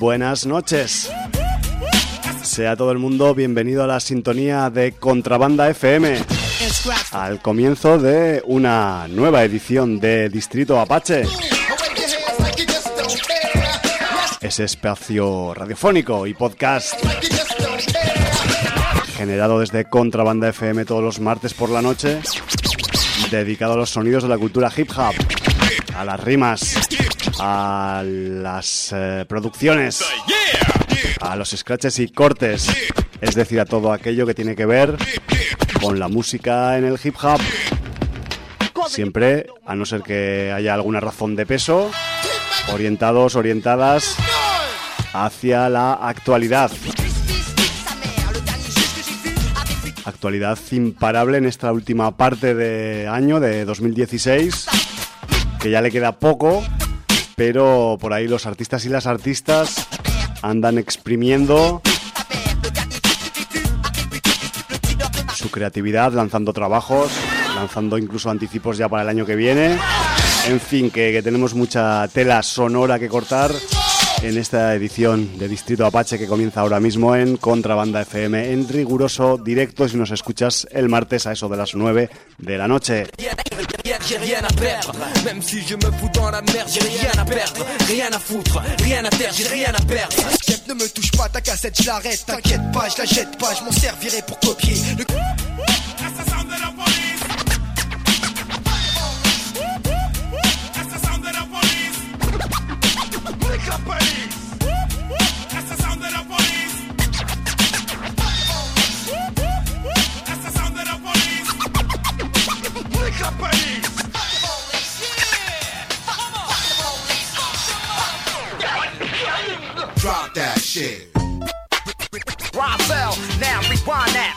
buenas noches. Sea todo el mundo bienvenido a la sintonía de Contrabanda FM, al comienzo de una nueva edición de Distrito Apache, ese espacio radiofónico y podcast generado desde Contrabanda FM todos los martes por la noche, dedicado a los sonidos de la cultura hip hop, a las rimas, a las producciones, a los scratches y cortes, es decir, a todo aquello que tiene que ver con la música en el hip hop, siempre, a no ser que haya alguna razón de peso, orientadas hacia la actualidad. Actualidad imparable en esta última parte de año, de 2016, que ya le queda poco, pero por ahí los artistas y las artistas andan exprimiendo su creatividad, lanzando trabajos, lanzando incluso anticipos ya para el año que viene. En fin, que tenemos mucha tela sonora que cortar en esta edición de Distrito Apache que comienza ahora mismo en Contrabanda FM en riguroso directo si nos escuchas el martes a eso de las 9 de la noche. J'ai rien à perdre, même si je me fous dans la merde, j'ai rien à perdre, rien à foutre, rien à terre, j'ai rien à perdre. Chef, ne me touche pas, ta cassette, je l'arrête, t'inquiète pas, je la jette pas, je m'en servirai pour copier le... Assassin de la police. Assassin de la police. Nique la police. Assassin de la police. Assassin de la police. Nique la police. Drop that shit. Roswell, now rewind that.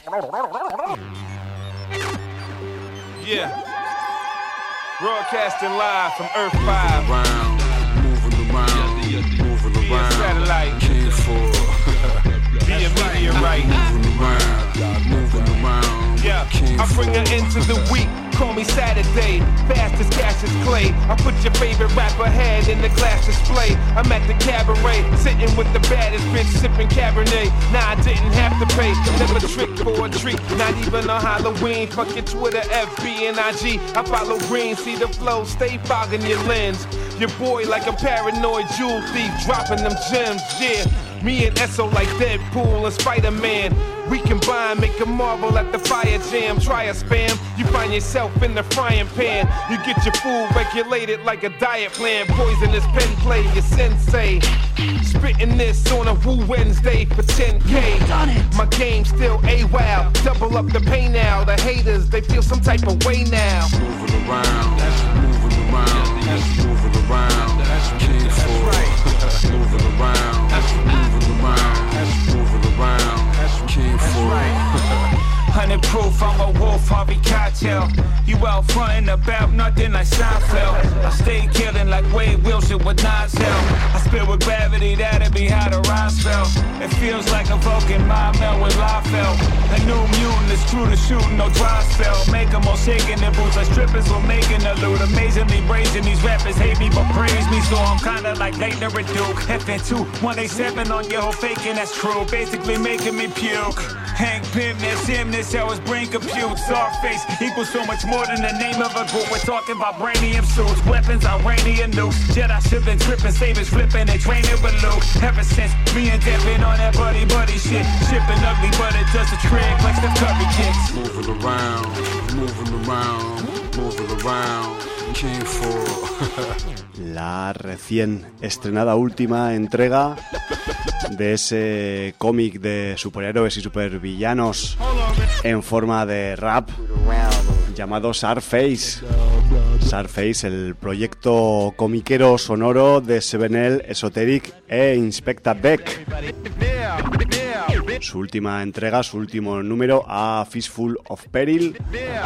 Yeah. Broadcasting live from Earth 5. Moving around. Satellite. King for Be a meteorite. moving around. Yeah, I bring her into the week. Call me Saturday, fast as Cassius Clay. I put your favorite rapper head in the glass display. I'm at the cabaret, sitting with the baddest bitch, sipping Cabernet. Nah, I didn't have to pay, never trick for a treat. Not even on Halloween, fuck your Twitter, FB and IG. I follow green, see the flow, stay fogging your lens. Your boy like a paranoid jewel thief, dropping them gems, yeah. Me and Esso like Deadpool and Spider-Man. We combine, make a marvel at the fire jam. Try a spam, you find yourself in the frying pan. You get your food regulated like a diet plan. Poisonous pen play, your sensei. Spitting this on a Woo Wednesday for 10K. My game still AWOW. Double up the pay now. The haters, they feel some type of way now. Moving around. Moving around. King for moving around. Moving around. King for 100 proof, I'm a wolf, Harvey Keitel. You out frontin' about nothing like Seinfeld. I stay killing like Wade Wilson with Nas Hell. I spit with gravity, that'd be how the rhyme spell. It feels like evoking my mel with Liefeld. A new mutant is true to shooting, no dry spell. Make them all shaking their boots like strippers were making a loot. Amazingly brazen, these rappers hate me but praise me. So I'm kinda like Leitner and Duke. FN2, 187 on your whole faking, that's true. Basically making me puke. Hank Pym, that's him, this how his brain computes. Our face equals so much more than the name of a group. We're talking about brainium suits, weapons, Iranian nukes. Jedi should been tripping, sabers flipping, and training with Luke. Ever since me and Devin on that buddy shit. Shipping ugly, but it does the trick like Steph Curry kicks. moving around. King for La recién estrenada última entrega de ese cómic de superhéroes y supervillanos en forma de rap llamado Sarface. Sarface, el proyecto comiquero sonoro de 7L, Esoteric e Inspecta Beck. Su última entrega, su último número, A Fistful of Peril.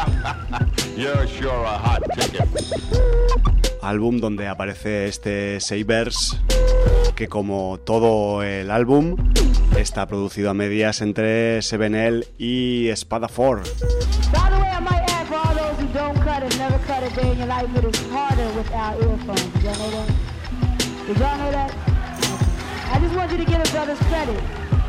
Álbum donde aparece este Sabers, que como todo el álbum está producido a medias entre 7L y Espada 4. Don't cut it, never cut a day in your life, it is harder without earphones. Did y'all know that? Did y'all know that? I I just want you to give the brothers credit.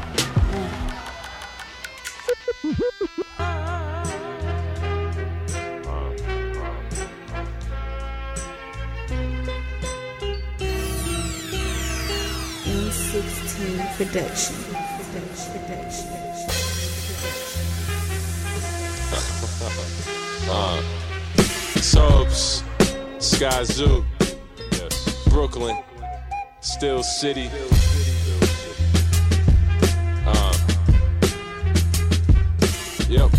M16 Production. Subs, Sky Zoo, yes. Brooklyn, Still City. Yep.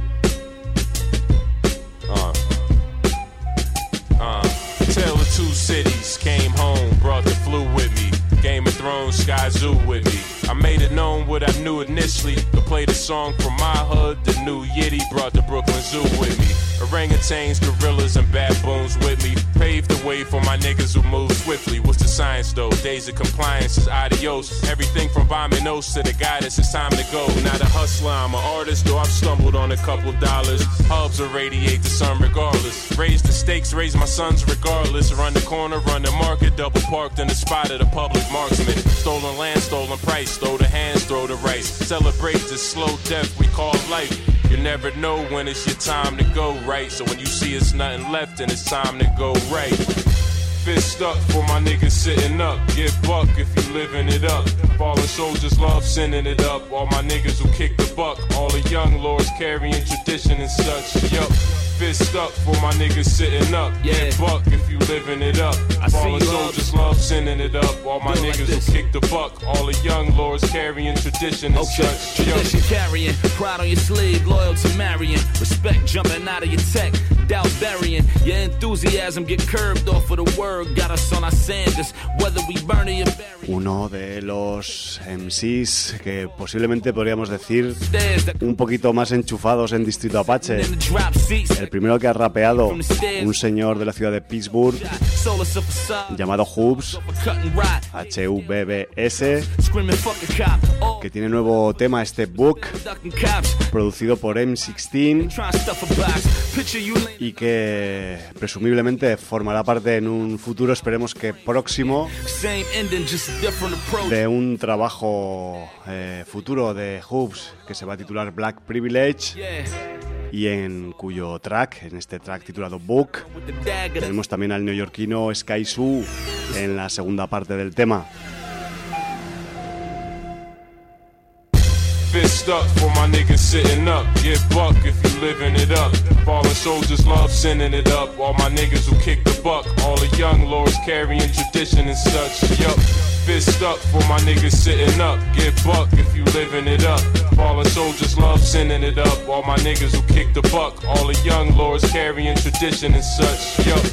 Tale of two cities, came home, brought the flu with me. Game of Thrones, Sky Zoo with me. I made it known what I knew initially. To play the song from my hood, the new Yiddy brought the Brooklyn Zoo with me. Orangutans, gorillas, and baboons with me. Paved the way for my niggas who move swiftly. What's the science though? Days of compliance is adios. Everything from bombing notes to the guidance, it's time to go. Not a hustler, I'm an artist, though I've stumbled on a couple dollars. Hubs irradiate the sun regardless. Raise the stakes, raise my sons regardless. Run the corner, run the market, double parked in the spot of the public marksman. Stolen land, stolen price, throw the hands, throw the rice. Celebrate the slow death we call life. You never know when it's your time to go right. So when you see it's nothing left, then it's time to go right. Fist up for my niggas sitting up. Get buck if you living it up. Fallen soldiers love sending it up. All my niggas who kick the buck. All the young lords carrying tradition and such. Yup. Fist up for my niggas sitting up. Yeah. Get buck if you living it up. Fallen soldiers love sending it up. All my niggas like who kick the buck. All the young lords carrying tradition and such. Tradition carrying, pride on your sleeve, loyal to marrying. Respect jumping out of your tech, doubt burying. Your enthusiasm get curbed off of the word. Got us on our Sanders, whether we burn it or bury. Uno de los MCs que posiblemente podríamos decir un poquito más enchufados en Distrito Apache. El primero que ha rapeado, un señor de la ciudad de Pittsburgh llamado Hubs, H-U-B-B-S, que tiene nuevo tema, Step Book, producido por M16 y que presumiblemente formará parte en un futuro, esperemos que próximo, de un trabajo futuro de Hubs que se va a titular Black Privilege, y en cuyo track, en este track titulado Book, tenemos también al neoyorquino Sky Zoo en la segunda parte del tema. Fist up for my niggas sitting up. Get buck if you living it up. Fallen soldiers love sending it up. All my niggas who kick the buck. All the young lords carrying tradition and such. Yup. Fist up for my niggas sitting up. Get buck if you living it up. Fallen soldiers love sending it up. All my niggas who kick the buck. All the young lords carrying tradition and such. Yup.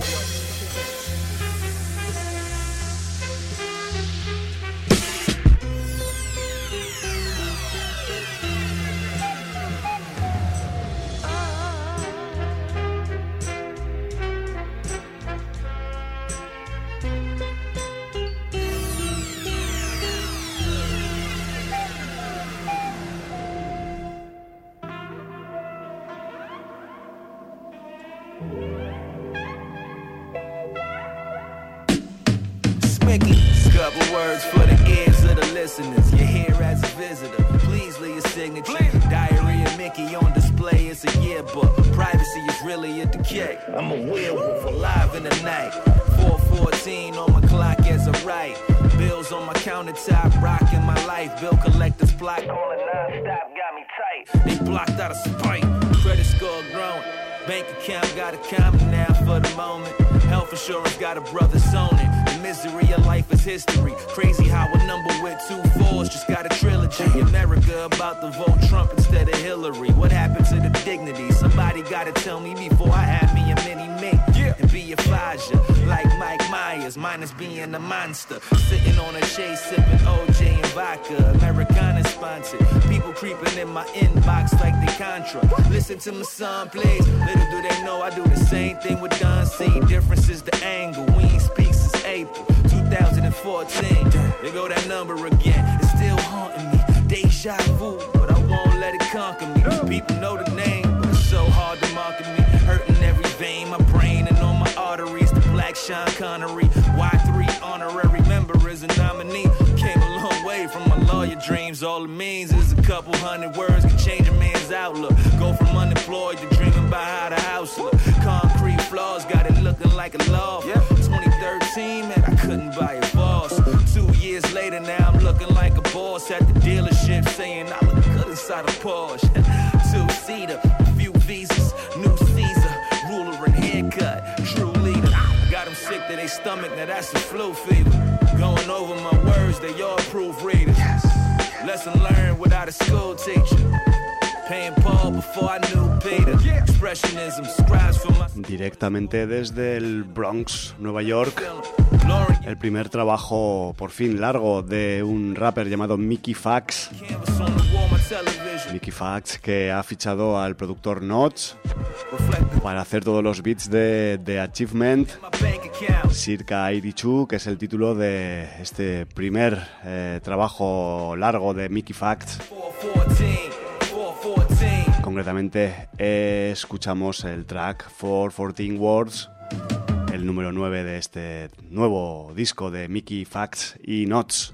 Couple words for the ears of the listeners. You're here as a visitor. Please leave your signature. Diary of Mickey on display. It's a yearbook. Privacy is really a decay. I'm a werewolf alive in the night. 4:14 on my clock as I write. Bills on my countertop, rocking my life. Bill collectors block calling non-stop, got me tight. They blocked out of spite. Credit score growing. Bank account got a comment now for the moment. Health insurance got a brother zoning. The misery of life is history. Crazy how a number with 2 4s just got a trilogy. America about to vote Trump instead of Hillary. What happened to the dignity? Somebody gotta tell me before I have me a mini-me. And be a Faja, like Mike Myers, minus being a monster. Sitting on a chase, sipping OJ and vodka. Americana sponsored. People creeping in my inbox like they Contra. Listen to my son, please. Little do they know I do the same thing with Don C. Difference is the angle. We ain't speak since April 2014. There go that number again. It's still haunting me. Deja vu, but I won't let it conquer me. People know the name, but it's so hard to market me. Hurting every vein, my brain and on my arteries. The black Sean Connery. Y3 honorary member is a nominee. Came a long all it means is a couple hundred words can change a man's outlook. Go from unemployed to dreaming about how the house look. Concrete floors got it looking like a loft. 2013, man, I couldn't buy a boss. 2 years later, now I'm looking like a boss at the dealership, saying I look good inside a Porsche. 2-seater, a few visas, new Caesar, ruler and haircut, true leader. Got them sick to their stomach, now that's the flu fever. Going over my words, they all proofreaders. Lesson learned without a school teacher. Paying Paul before I knew Peter. Expressionism, scribes for my... Directamente desde el Bronx, Nueva York, el primer trabajo por fin largo de un rapper llamado Mickey Fax. Mickey Fax, que ha fichado al productor Notch para hacer todos los beats de The Achievement, Circa 82, que es el título de este primer trabajo largo de Mickey Fax. Concretamente escuchamos el track 414 Words, el número 9 de este nuevo disco de Mickey Fax y Notch.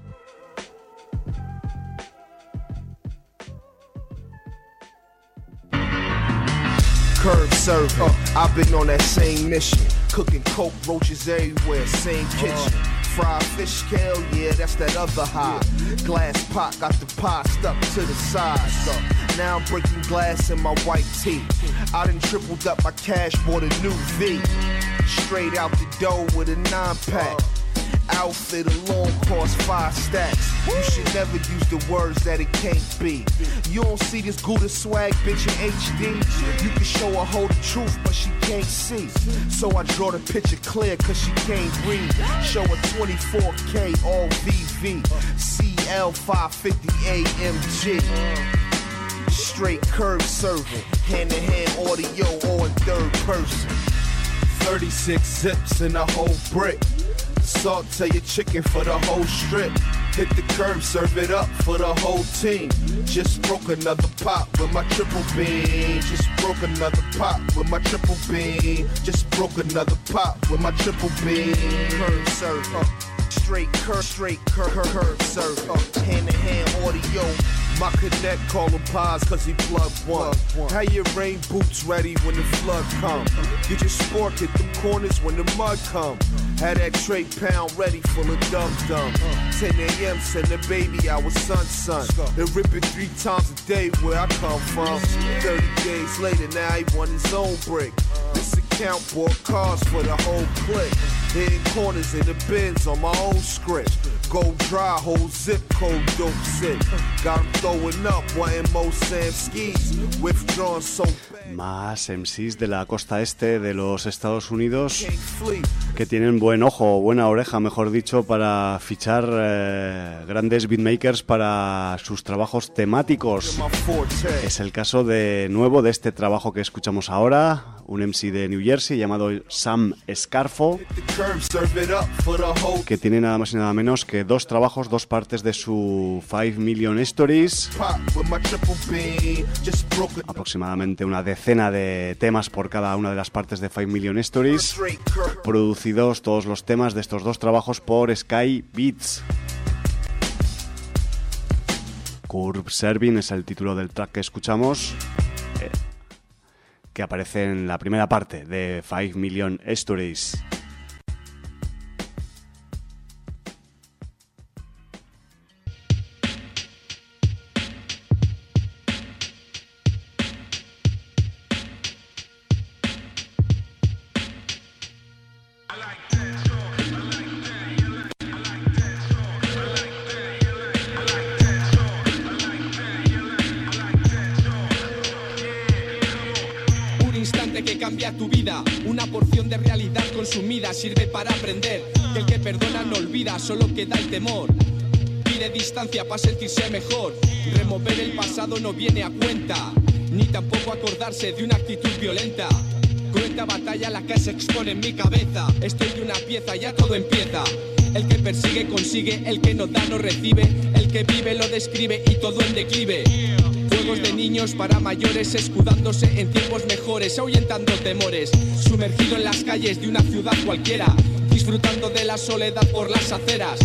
Curb server, I've been on that same mission. Cooking coke, roaches everywhere, same kitchen. Fried fish scale, yeah, that's that other high. Glass pot, got the pie stuck to the side. Now I'm breaking glass in my white tee. I done tripled up my cash, bought a new V. Straight out the dough with a 9-pack. Outfit alone cost 5 stacks. You should never use the words that it can't be. You don't see this Gouda swag bitch in HD. You can show her whole the truth, but she can't see. So I draw the picture clear, cause she can't read. Show her 24K all VV. CL 550 AMG. Straight curb serving, hand-to-hand audio on third person. 36 zips and a whole brick. Saute your chicken for the whole strip. Hit the curb, serve it up for the whole team. Just broke another pot with my triple beam. Just broke another pot with my triple beam. Just broke another pot with my triple beam. Curb serve, straight curb serve, hand-to-hand audio. My cadet call him pies cause he plug one. How your rain boots ready when the flood come. Get your sport, hit the corners when the mud come. Had that tray pound ready full of dum-dum. 10 a.m. send the baby out with son. They rip it 3 times a day where I come from. 30 days later now he won his own brick. This account bought cars for the whole clique. Hitting corners in the bins on my own script. Go dry, whole zip code dope sick. Got him throwing up, wanting more Sam skis. Withdrawn so bad. Más MCs de la costa este de los Estados Unidos que tienen buen ojo, buena oreja, mejor dicho, para fichar grandes beatmakers para sus trabajos temáticos. Es el caso de nuevo de este trabajo que escuchamos ahora, un MC de New Jersey llamado Sam Scarfo, que tiene nada más y nada menos que 2 trabajos, 2 partes de su 5 Million Stories, aproximadamente una decena de temas por cada una de las partes de 5 Million Stories, producidos todos los temas de estos 2 trabajos por Sky Beats. Curb Serving es el título del track que escuchamos, que aparece en la primera parte de 5 Million Stories. Tu vida, una porción de realidad consumida sirve para aprender que el que perdona no olvida, solo queda el temor. Pide distancia para sentirse mejor. Remover el pasado no viene a cuenta, ni tampoco acordarse de una actitud violenta. Cruenta batalla la que se expone en mi cabeza. Estoy de una pieza, ya todo empieza. El que persigue consigue, el que no da no recibe. El que vive lo describe y todo en declive. Juegos de niños para mayores, escudándose en tiempos mejores, ahuyentando temores. Sumergido en las calles de una ciudad cualquiera, disfrutando de la soledad por las aceras.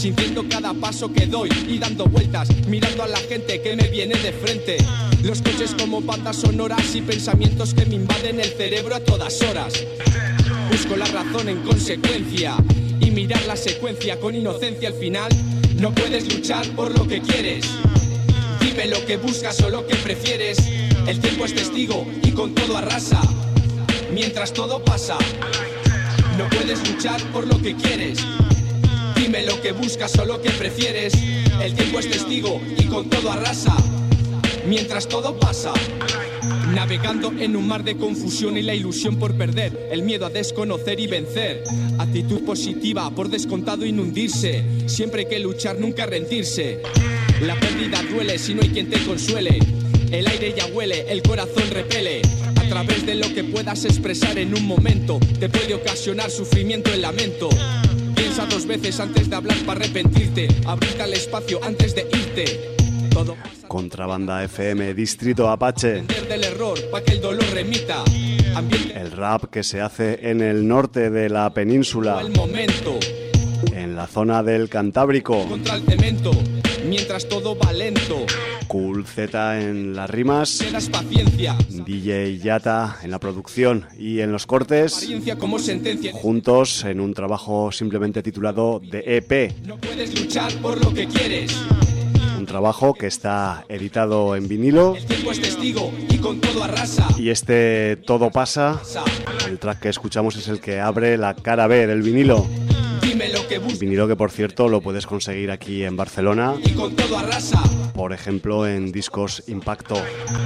sintiendo cada paso que doy y dando vueltas, mirando a la gente que me viene de frente. Los coches como bandas sonoras y pensamientos que me invaden el cerebro a todas horas. Busco la razón en consecuencia y mirar la secuencia con inocencia al final. No puedes luchar por lo que quieres. Dime lo que buscas o lo que prefieres. El tiempo es testigo y con todo arrasa. Mientras todo pasa, no puedes luchar por lo que quieres. Dime lo que buscas o lo que prefieres. El tiempo es testigo y con todo arrasa. Mientras todo pasa. Navegando en un mar de confusión y la ilusión por perder, el miedo a desconocer y vencer. Actitud positiva, por descontado inundirse. Siempre hay que luchar, nunca rendirse. La pérdida duele si no hay quien te consuele. El aire ya huele, el corazón repele. A través de lo que puedas expresar en un momento, te puede ocasionar sufrimiento el lamento. Piensa 2 veces antes de hablar para arrepentirte. Abrirte al espacio antes de irte. Todo Contrabanda FM, Distrito Apache. del error, pa' que el dolor remita. El rap que se hace en el norte de la península, El momento en la zona del Cantábrico. contra el cemento, mientras todo va lento. Cool Z en las rimas, Te das paciencia, DJ Yata en la producción y en los cortes, apariencia como sentencia. juntos en un trabajo simplemente titulado The EP. No puedes luchar por lo que quieres. Un trabajo que está editado en vinilo. El tiempo es testigo y con todo arrasa. Y este Todo Pasa, el track que escuchamos es el que abre la cara B del vinilo. Dime lo que buscas Vinilo que, por cierto, lo puedes conseguir aquí en Barcelona, y con todo arrasa. por ejemplo en Discos Impacto.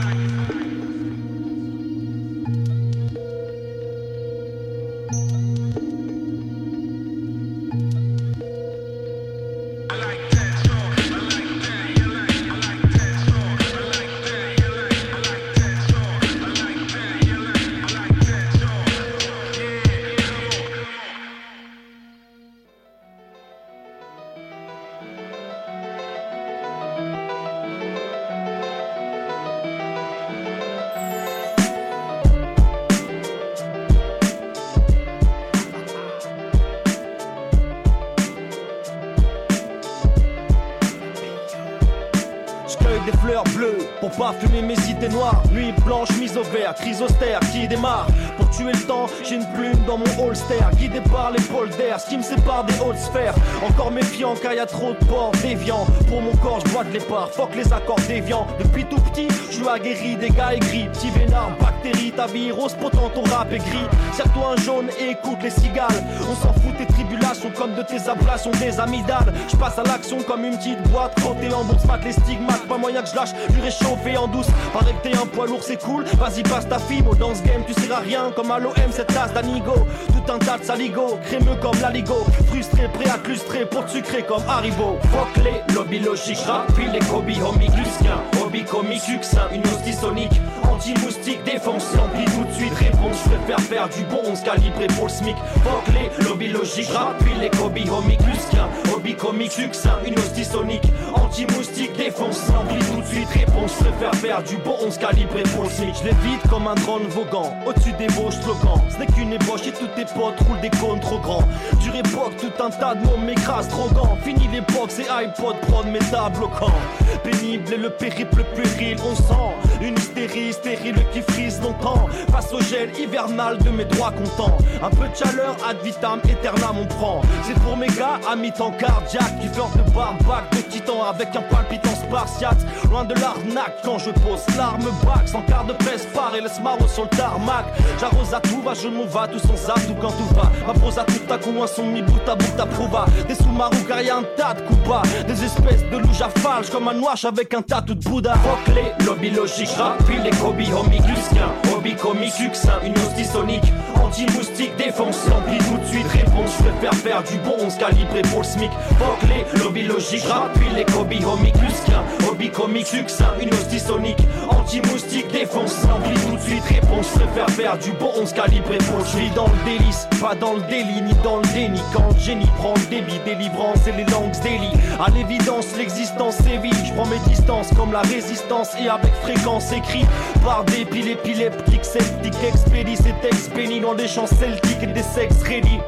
Des fleurs bleues pour parfumer mes idées noires. Nuit blanche mise au vert, crise austère qui démarre. Pour tuer le temps, j'ai une plume dans mon holster, guidé par les polders, ce qui me sépare des hautes sphères. Encore méfiant car y a trop de ports déviants. Pour mon corps, je bois de l'épar, fuck les accords déviants. Depuis tout petit, je suis aguerri des gars aigris. Petit vénard, bactéries, ta vie rose, pourtant ton rap est gris. Serre-toi un jaune et écoute les cigales. On s'en fout tes tribulations comme de tes ablations des amygdales. Je passe à l'action comme une petite boîte, côté en bourse, mat les stigmates. Pas moyen que je lâche, du réchauffé en douce. Paraît que t'es un poids lourd, c'est cool. Vas-y, passe ta fimo dans ce game, tu seras rien. Comme à l'OM, cette tasse d'Anigo. Tout un tas de saligo, crémeux comme l'aligo. Frustré, prêt à clustrer pour te sucrer comme Haribo. Fuck les lobby logiques, rap, puis les Kobe, homie, Lusquin. Hobby comique, succinct, une hostie sonique. Anti-moustique, défense, l'ampli tout de suite. Réponse, je préfère faire du bon, on se calibré pour le SMIC. Fuck les lobby logiques, rap, puis les Kobe, homie, Lusquin. Hobby comique, succinct, une hostie sonique. Anti-moustique, défense, l'ampli tout de suite. Réponse, je préfère faire du bon, on se calibré pour le SMIC. Je l'évite comme un drone voguant, au-dessus des beaux slogans. Ce n'est qu'une ébauche et tous tes potes roulent des cônes trop grands. Dure époque, tout un tas de mots m'écrase trop gants. Fini l'époque, c'est iPod, prod, méta bloquant. Pénible et le périple péril, on sent une hystérie stérile qui frise longtemps. Face au gel hivernal de mes droits contents. Un peu de chaleur, ad vitam aeternam on prend. C'est pour mes gars à mi-temps cardiaque qui flirtent de barbac de titan avec un palpitant spartiate. Loin de l'arnaque quand je pose l'arme bac. Sans quart de presse part et laisse maro sur le tarmac. J'arrose à tout va, je m'en va tout sans zap, tout quand tout va. Ma prose à tout à coup, un son mi bout à bout t'approuva. Des sous-marous car y'a un tas de coups bas. Des espèces de loups j'affalche comme un noix avec un tatou de Bouddha. Fuck les lobby logiques, rap, puis les Kobe, homie, Lusquin. Hobby comique, succinct, une hostie sonique. Anti-moustique, défense, l'ampli tout de suite. Réponse, je préfère faire du bon, on se calibré pour le SMIC. Fuck les lobby logiques, rap, puis les Kobe, homie, Lusquin. Hobby comique, succinct, une hostie sonique. Anti-moustique, défense, l'ampli tout de suite. Réponse, je préfère faire du bon, on se calibré pour le SMIC. Je vis dans le délice, pas dans le délit, ni dans le déni. Quand le génie prend le débit, délivrance et les langues délit. À l'évidence, l'existence sévit. Je prends mes distances comme la résistance et avec fréquence écrit par des piles épileptiques, sceptiques, expédient, c'est ex-béni dans des chants celtiques et des sexes ready.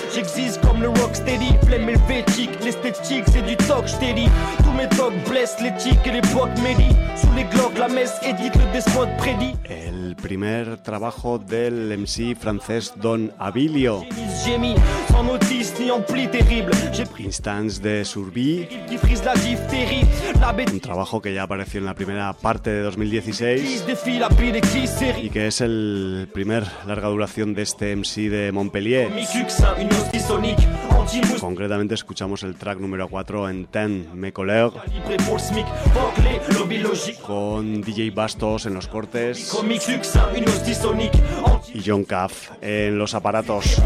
J'existe comme le rocksteady, flemme helvétique. L'esthétique c'est du toc, j't'ai dit. Tous mes tocs blessent l'éthique et l'époque médit. Sous les glocks la messe édite, le despote prédit. El primer trabajo del MC francés Don Abilio. J'ai mis sans notice ni ampli terrible. Instance de Survie. Qui frise la diphtérie. Un trabajo que ya apareció en la primera parte de 2016 y que es el primer larga duración de este MC de Montpellier. Concretamente escuchamos el track número 4 en Ten Me Colère, con DJ Bastos en los cortes y John Caff en los aparatos.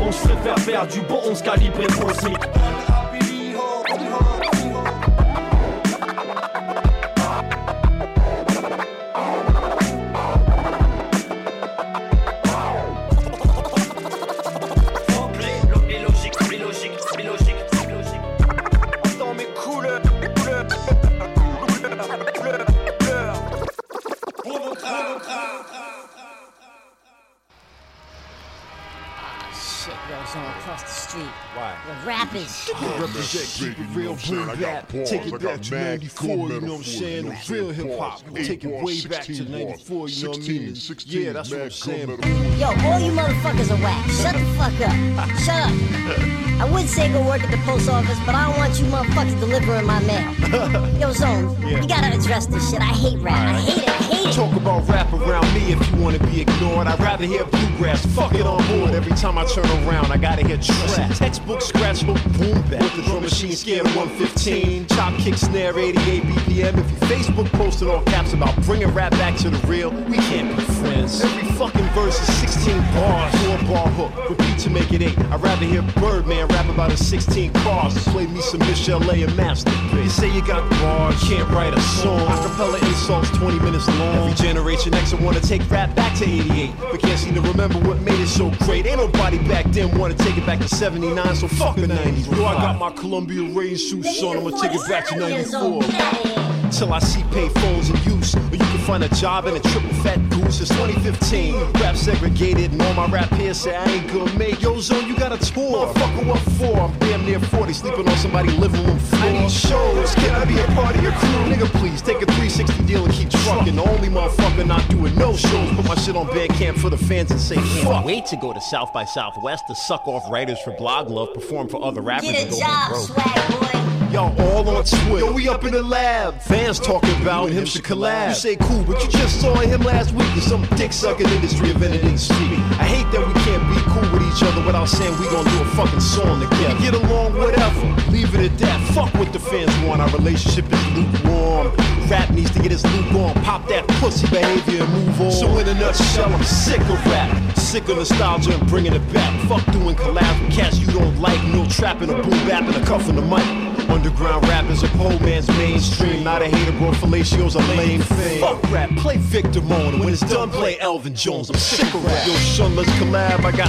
Across the street. Why? The rappers. Represent, keep it real, boom bap. Take it back to 94, you know what I'm saying? The real hip hop. Take it way back to 94, you know what I mean? Yeah, that's what I'm saying. Yo, all you motherfuckers are whack. Shut the fuck up. Shut up. I would say go work at the post office, but I don't want you motherfuckers delivering my mail. Yo, Zone, you gotta address this shit. I hate rap. I hate it. I hate it. Talk about rap around me if you wanna be ignored. I'd rather hear bluegrass. Fuck it on board. Every time I turn around, I gotta hear trap. Textbook scratch hook boom back. With the drum machine scared of 115. Chop kick snare 88 BPM. If you Facebook posted all caps about bringing rap back to the real, we can't be friends. Every fucking verse is 16 bars. 4-bar hook. Repeat to make it 8. I'd rather hear Birdman rap about his 16 cars. Play me some Michelle A and Master. You say you got bars, can't write a song. Acapella insults 20 minutes long. Every generation X will wanna take rap back to 88, but can't seem to remember what made it so great. Ain't nobody back then wanna take it back to 79, so fuck the 90s. Yo, I got my Columbia rain suits on, I'ma take it back to 94. Till I see pay phones in use, or you can find a job in a triple fat goose. It's 2015, rap segregated, and all my rap peers say I ain't gonna make. Yo, Zone, you got a tour. Motherfucker, what for? I'm damn near 40, sleeping on somebody's living room floor. I need shows, can I be a part of your crew? Nigga, please, take a 360 deal and keep trucking. The only motherfucker not doing no shows. Put my shit on Bandcamp for the fans and say fuck. Wait to go to South by Southwest to suck off writers for Blog Love, perform for other rappers. Get a job, swag boy. Y'all all on Twitter. Yo, we up in the lab. Fans talking about him should collab. You say cool, but you just saw him last week in some dick-sucking industry event in Street. I hate that we can't be cool with each other without saying we gon' do a fucking song together. We get along, whatever. Leave it at that. Fuck what the fans want. Our relationship is lukewarm. Rap needs to get his loop on. Pop that pussy behavior and move on. So in a nutshell, I'm sick of rap. Sick of nostalgia and bringing it back. Fuck doing collabs with cats you don't like. No trapping, a boom bap, and a cuff in the mic. Underground rap is a poor man's mainstream. Not a hater, bro. Fellacio's a lame thing. Fuck rap, play Victor Moan. When it's done, play Elvin Jones. I'm sick of rap. Yo, son, let's collab. I got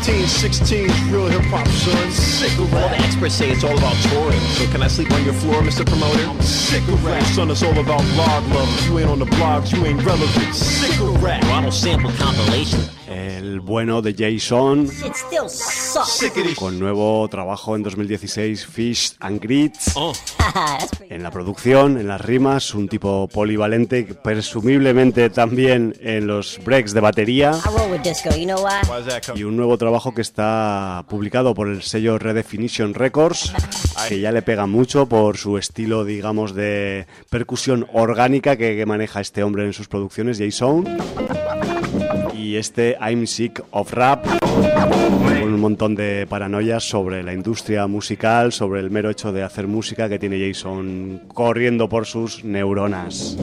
16, real hip hop, son. Sick of rap. All the experts say it's all about touring. So can I sleep on your floor, Mr. Promoter? I'm sick of rap. Son, it's all about blog love. If you ain't on the blogs, you ain't relevant. Sick of rap. Well, I don't sample compilations. El bueno de Jason, It still sucks. con nuevo trabajo en 2016, Fish and Grits. En la producción, en las rimas, un tipo polivalente, presumiblemente también en los breaks de batería. I roll with disco, you know why? Y un nuevo trabajo que está publicado por el sello Redefinition Records, que ya le pega mucho por su estilo, digamos, de percusión orgánica que maneja este hombre en sus producciones, Jason. Y este I'm Sick of Rap, con un montón de paranoias sobre la industria musical, sobre el mero hecho de hacer música que tiene Jason corriendo por sus neuronas.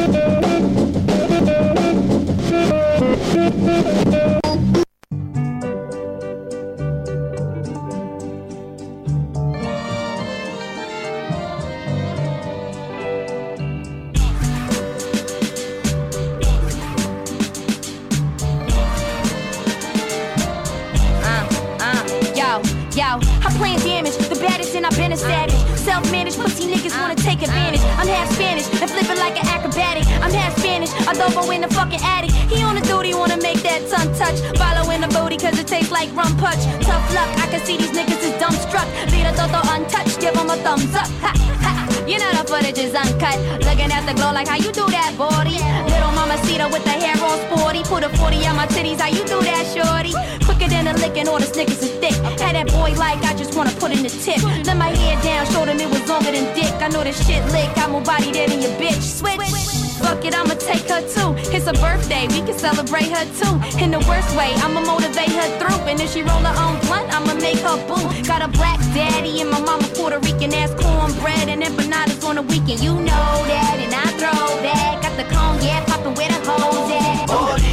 Self-managed pussy niggas wanna take advantage. I'm half Spanish and flipping like an acrobatic. I'm half Spanish, adobo in the fucking attic. He on the duty, wanna make that tongue touch. Follow in the booty, cause it tastes like rum punch. Tough luck, I can see these niggas is dumbstruck. Lead a toto untouched, give them a thumbs up. Ha, ha. You know the footage is uncut. Looking at the glow like how you do that, body. Little mamacita with the hair all sporty. Put a 40 on my titties, how you do that, shorty? Quicker than a licking, all the Snickers is thick. Had that boy like I just wanna put in the tip. Let my hair down, showed him it was longer than dick. I know this shit lick, got more body than your bitch. Switch. Fuck it, I'ma take her too. It's her birthday, we can celebrate her too. In the worst way, I'ma motivate her through. And if she roll her own blunt, I'ma make her boo. Got a black daddy and my mama Puerto Rican ass cornbread and empanadas on the weekend. You know that, and I throw that. Got the cognac poppin' where the hoes at.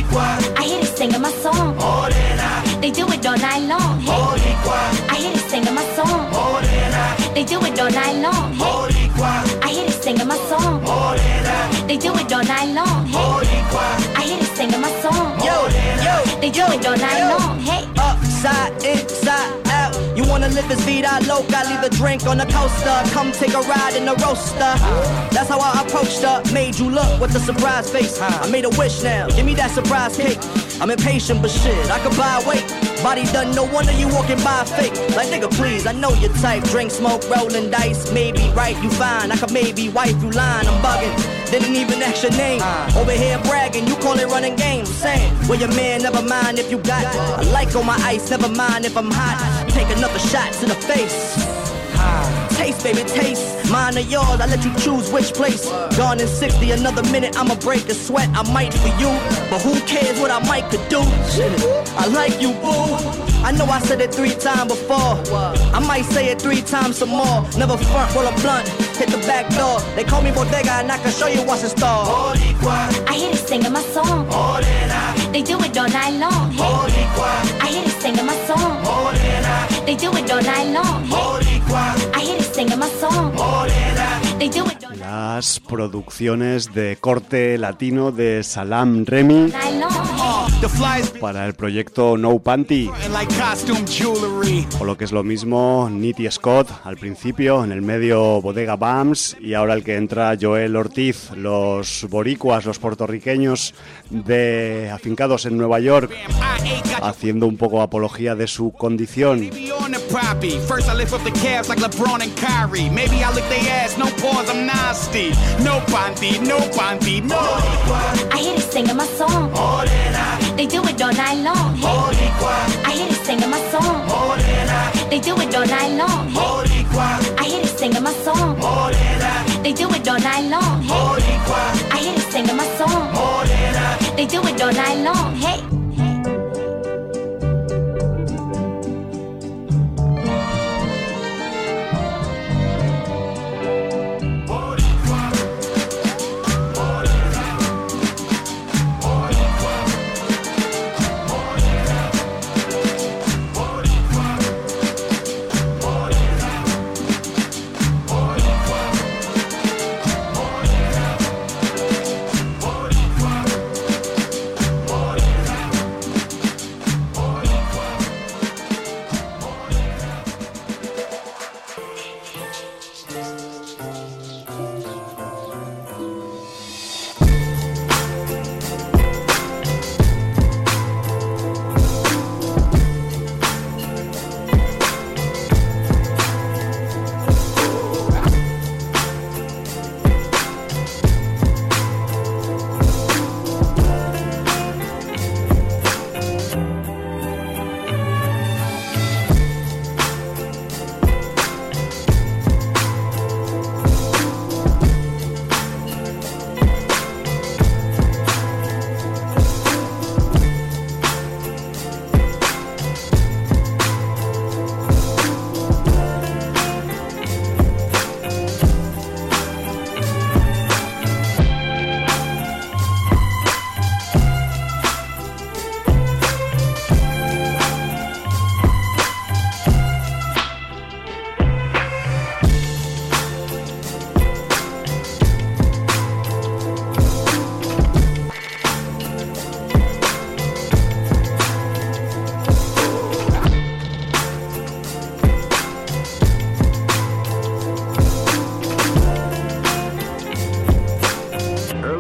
I hear they singing my song. They do it all night long. Hey. I hear they singing my song. They do it all night long. Hey. I hear they singing my song. They do it all night long. Hey. I hear they singing my song. Yo, they do it all night long. Hey. Upside, inside, out. You wanna live this vida loca, leave a drink on the coaster. Come take a ride in the roaster. That's how I approached her. Made you look with a surprise face. I made a wish now, give me that surprise cake. I'm impatient, but shit, I could buy weight. Body done, no wonder you walking by fake. Like nigga, please, I know your type. Drink, smoke, rolling dice. Maybe right, you fine. I could maybe wipe you line. I'm bugging. Didn't even ask your name. Over here bragging, you call it running games. Saying, well your man, never mind if you got a like on my ice, never mind if I'm hot. Take another shot to the face. Taste, baby, taste. Mine or yours, I let you choose which place. Gone in 60, another minute, I'ma break a sweat. I might for you, but who cares what I might could do? Shit, I like you, boo. I know I said it 3 times before. I might say it 3 times some more. Never front, roll a blunt, hit the back door. They call me Bodega and I can show you what's in store. I hear they singing my song. They do it all night long. Hey. I hear they singing my song. They do it all night long. Hey. I hear they singing my song. They do it all night long. Las producciones de corte latino de Salam Remy para el proyecto No Panty, o lo que es lo mismo Nitti Scott al principio, en el medio Bodega Bams, y ahora el que entra Joel Ortiz. Los boricuas, los puertorriqueños afincados en Nueva York, haciendo un poco apología de su condición. First I lift up the calves like LeBron and Kyrie. Maybe I lick their ass, no pause, I'm nasty. No panty, no panty, no. I hear they singing my song. They do it all night long. Hey. I hear they singing my song. They do it all night long. Hey. I hear they singing my song. They do it all night long. Hey. I hear they singing my song. They do it all night long. Hey.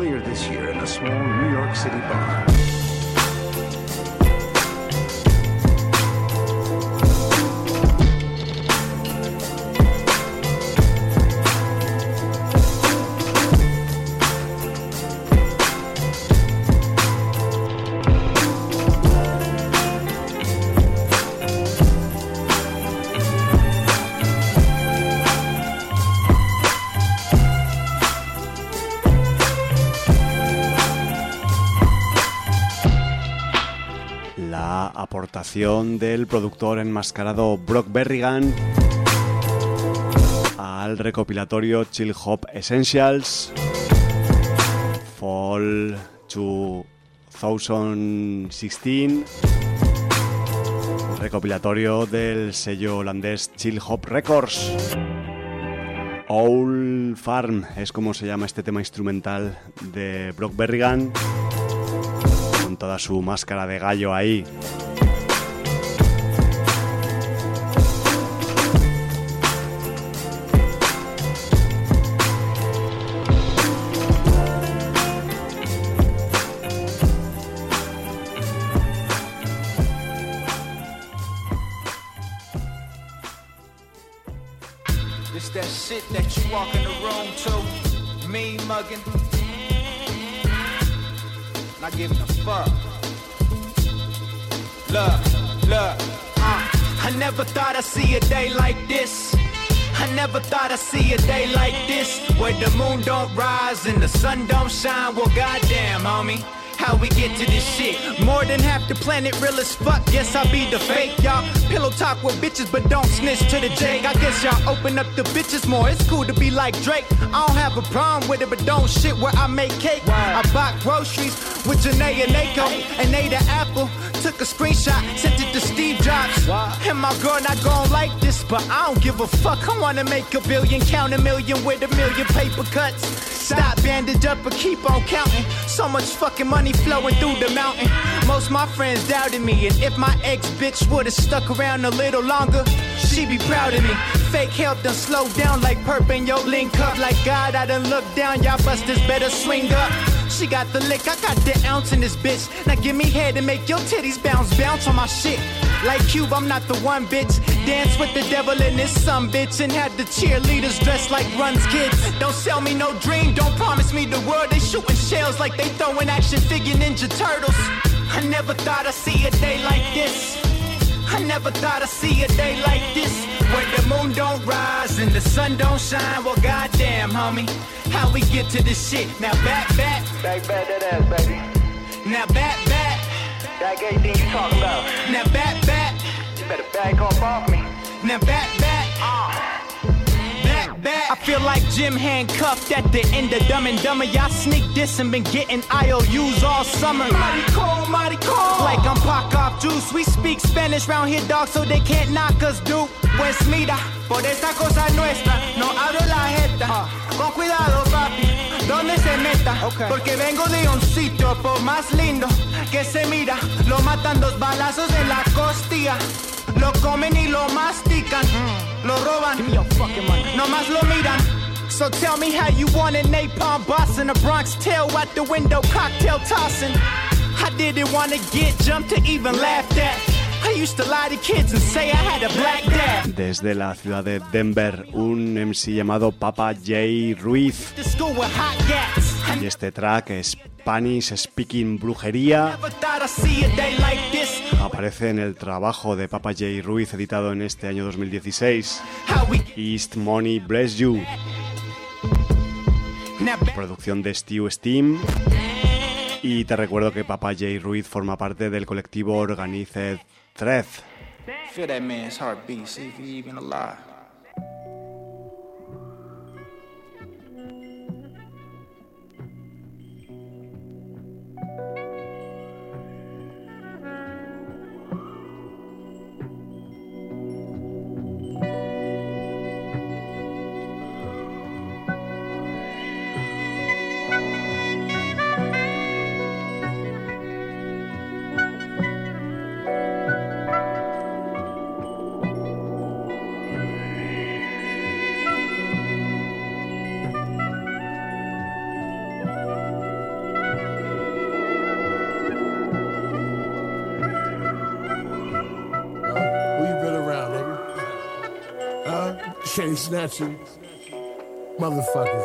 small New York City bar. aportación del productor enmascarado Brock Berrigan al recopilatorio Chill Hop Essentials Fall 2016, recopilatorio del sello holandés Chill Hop Records. Owl Farm es como se llama este tema instrumental de Brock Berrigan, con toda su máscara de gallo ahí. That shit that you walk in the room to, me mugging, not giving a fuck. Look, I never thought I'd see a day like this. I never thought I'd see a day like this, where the moon don't rise and the sun don't shine. Well, goddamn, homie, how we get to this shit? More than half the planet real as fuck. Guess I be the fake, y'all. Pillow talk with bitches, but don't snitch to the Jake. I guess y'all open up the bitches more. It's cool to be like Drake. I don't have a problem with it, but don't shit where I make cake. I bought groceries with Janae and Nako and ate an apple. Took a screenshot, sent it to Steve Jobs. And my girl not gon' like this, but I don't give a fuck. I wanna make a billion, count a million with a million paper cuts. Stop, bandage up, or keep on counting. So much fucking money flowing through the mountain. Most my friends doubted me, and if my ex-bitch would've stuck around a little longer, she'd be proud of me. Fake help done slow down like perp and yo link up. Like God, I done look down, y'all busters better swing up. She got the lick, I got the ounce in this bitch. Now give me head and make your titties bounce on my shit. Like Cube, I'm not the one, bitch. Dance with the devil in this some bitch, and had the cheerleaders dressed like Run's kids. Don't sell me no dream, don't promise me the world. They shooting shells like they throwing action figure Ninja Turtles. I never thought I'd see a day like this. I never thought I'd see a day like this, where the moon don't rise and the sun don't shine. Well, goddamn, homie, how we get to this shit? Now back that ass, baby. Now back that gay thing you talking about. Now back, you better back off me. Now back, I feel like Jim handcuffed at the end of Dumb and Dumber. Y'all sneak this and been getting IOUs all summer. Mighty cold. Like I'm Pac off juice. We speak Spanish round here, dog, so they can't knock us, dude. Pues mira, por esta cosa nuestra, no abro la jeta. Con cuidado, papi, donde se meta. Porque vengo de un sitio por más lindo que se mira. Lo matan dos balazos en la costilla. Lo comen y lo mastican. Lo roban, no más lo miran. So tell me how you want a napalm boss in a Bronx tail out the window, cocktail tossing. I didn't want to get jumped to even laugh at. I used to lie to kids and say I had a black dad. Desde la ciudad de Denver, un MC llamado Papa J. Ruiz. Y este track, Spanish Speaking Brujería, aparece en el trabajo de Papa J. Ruiz editado en este año 2016, East Money Bless You, producción de Stu Steam. Y te recuerdo que Papa J. Ruiz forma parte del colectivo Organized Thread. Feel that man's heartbeat, see if he's even alive. Chain snatching motherfucker.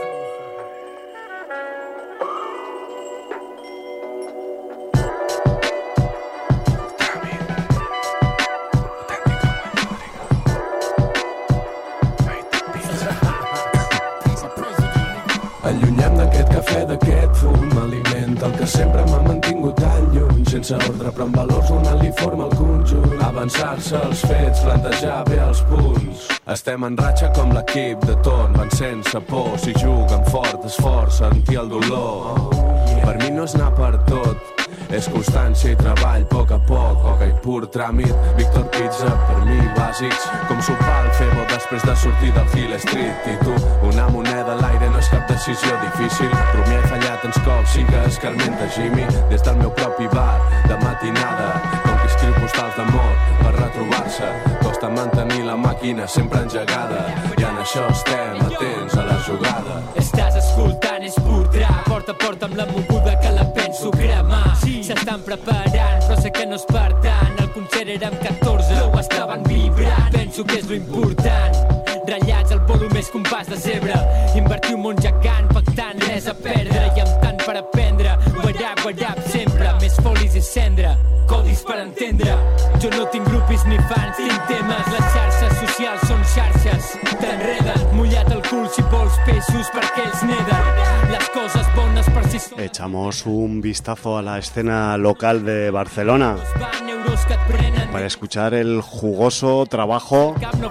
Allunyem d'aquest cafè, d'aquest fum aliment, el que sempre m'ha mantingut tan lluny. sense ordre però amb valors donant-li forma al conjunt. Avançar-se als fets, plantejar bé els punts. Estem en ratxa com l'equip de torn, van sense por, si juguen fort, esforç, sentir el dolor. Per mi no és anar per tot, és constància i treball, poc a poc, i pur tràmit. Víctor Pizza, per mi bàsics, com sopar al Febo després de sortir del Hill Street. I tu, una moneda a l'aire no és cap decisió difícil. Rumiar he fallat tants cops, sí que escarmenta Jimmy. Des del meu propi bar, de matinada, com qui escriu postals d'amor per retrobar-se. Costa mantenir la màquina sempre engegada, i en això estem atents a la jugada. Estàs escoltant, és pur trap, porta a porta amb la moguda que la penso cremar. S'estan preparant, però sé que no és per tant. Al concert érem 14, ho estaven vibrant. Penso que és lo important. Ratllats al volum és compàs de zebra. Invertir un món gegant, pactant res a perdre. I amb tant per aprendre, guarap, sempre. Més folis i cendra, codis per entendre. Jo no tinc grupis ni fans, tinc temes. Les xarxes socials són xarxes, t'enreden. Mullat el cul si vols peixos perquè ells neden. Les coses bones per si són... Echamos un vistazo a la escena local de Barcelona para escuchar el jugoso trabajo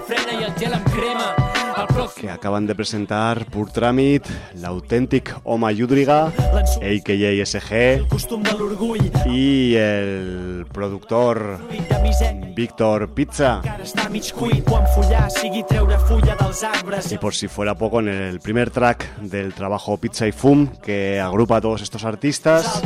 que acaban de presentar Pur Tràmit, l'Autèntic Home Llúdriga, a.k.a. SG, y el productor Víctor Pizza. Y por si fuera poco, en el primer track del trabajo Pizza y Fum, que agrupa a todos estos artistas,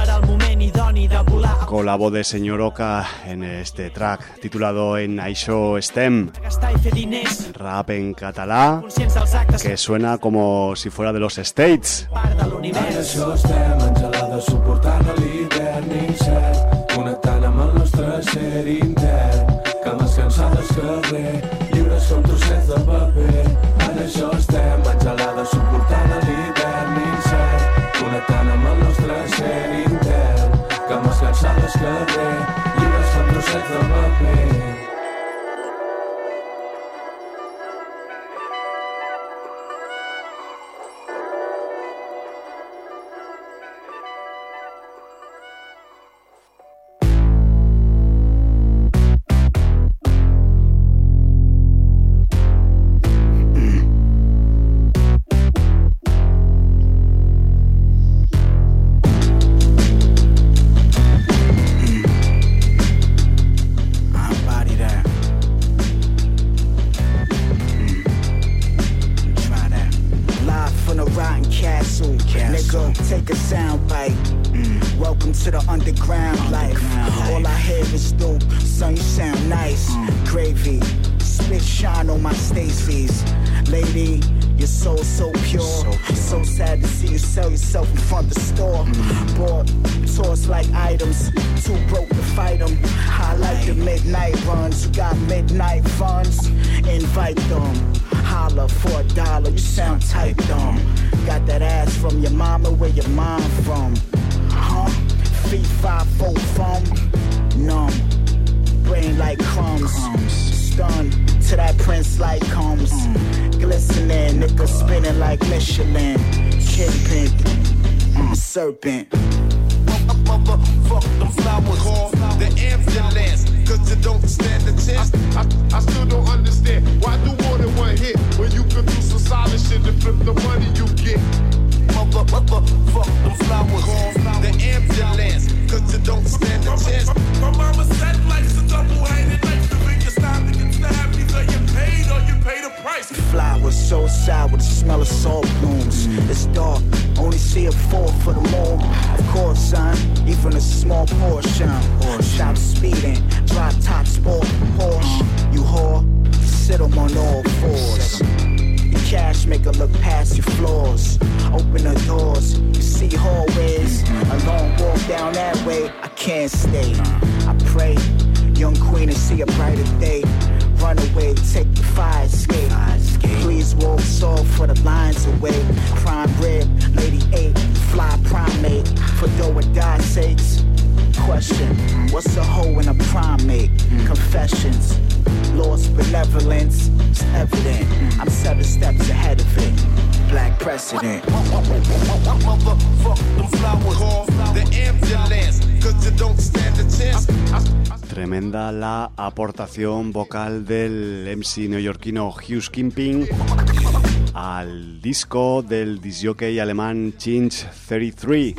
con la voz de Señor Oca en este track titulado En Això Estem, rap en català, que suena como si fuera de los States. En això estem, engelades, suportant l'hivern incert, connectant amb el nostre ser intern, cames cansades carrer, lliures com trossets de paper. En això estem, engelades, suportant l'hivern incert, connectant amb el nostre ser intern, cames cansades carrer, lliures com trossets de paper. Serpent. Fuck them flowers, call the ambulance, cause you don't stand a chance. I still don't understand why do more than one hit when you can do some solid shit to flip the money you get. Fuck them flowers, call the ambulance, cause you don't stand a chance. My mama said life's a double handed knife. The biggest time to get stabbed, either you paid or you pay the price. Flowers so sour, the smell of salt blooms. It's dark, only see a fall for the moon. Of course, son, even a small portion. Stop speeding, drop top sport, Porsche. You whore, sit 'em on all fours. Your cash make her look past your flaws. Open the doors, you see hallways. A long walk down that way, I can't stay. I pray, young queen, and see a brighter day. Run away, take the fire escape. Please walk soft for the lines away. Prime rib, lady 8, fly primate. For do or die sakes. Question, what's a hoe in a primate? Confessions, lost benevolence. It's evident, I'm 7 steps ahead of it. Black precedent. Fuck them flowers, call the ambulance, cause you don't stand tremenda la aportación vocal del MC neoyorquino Hugh Kimping al disco del disjockey alemán Change 33.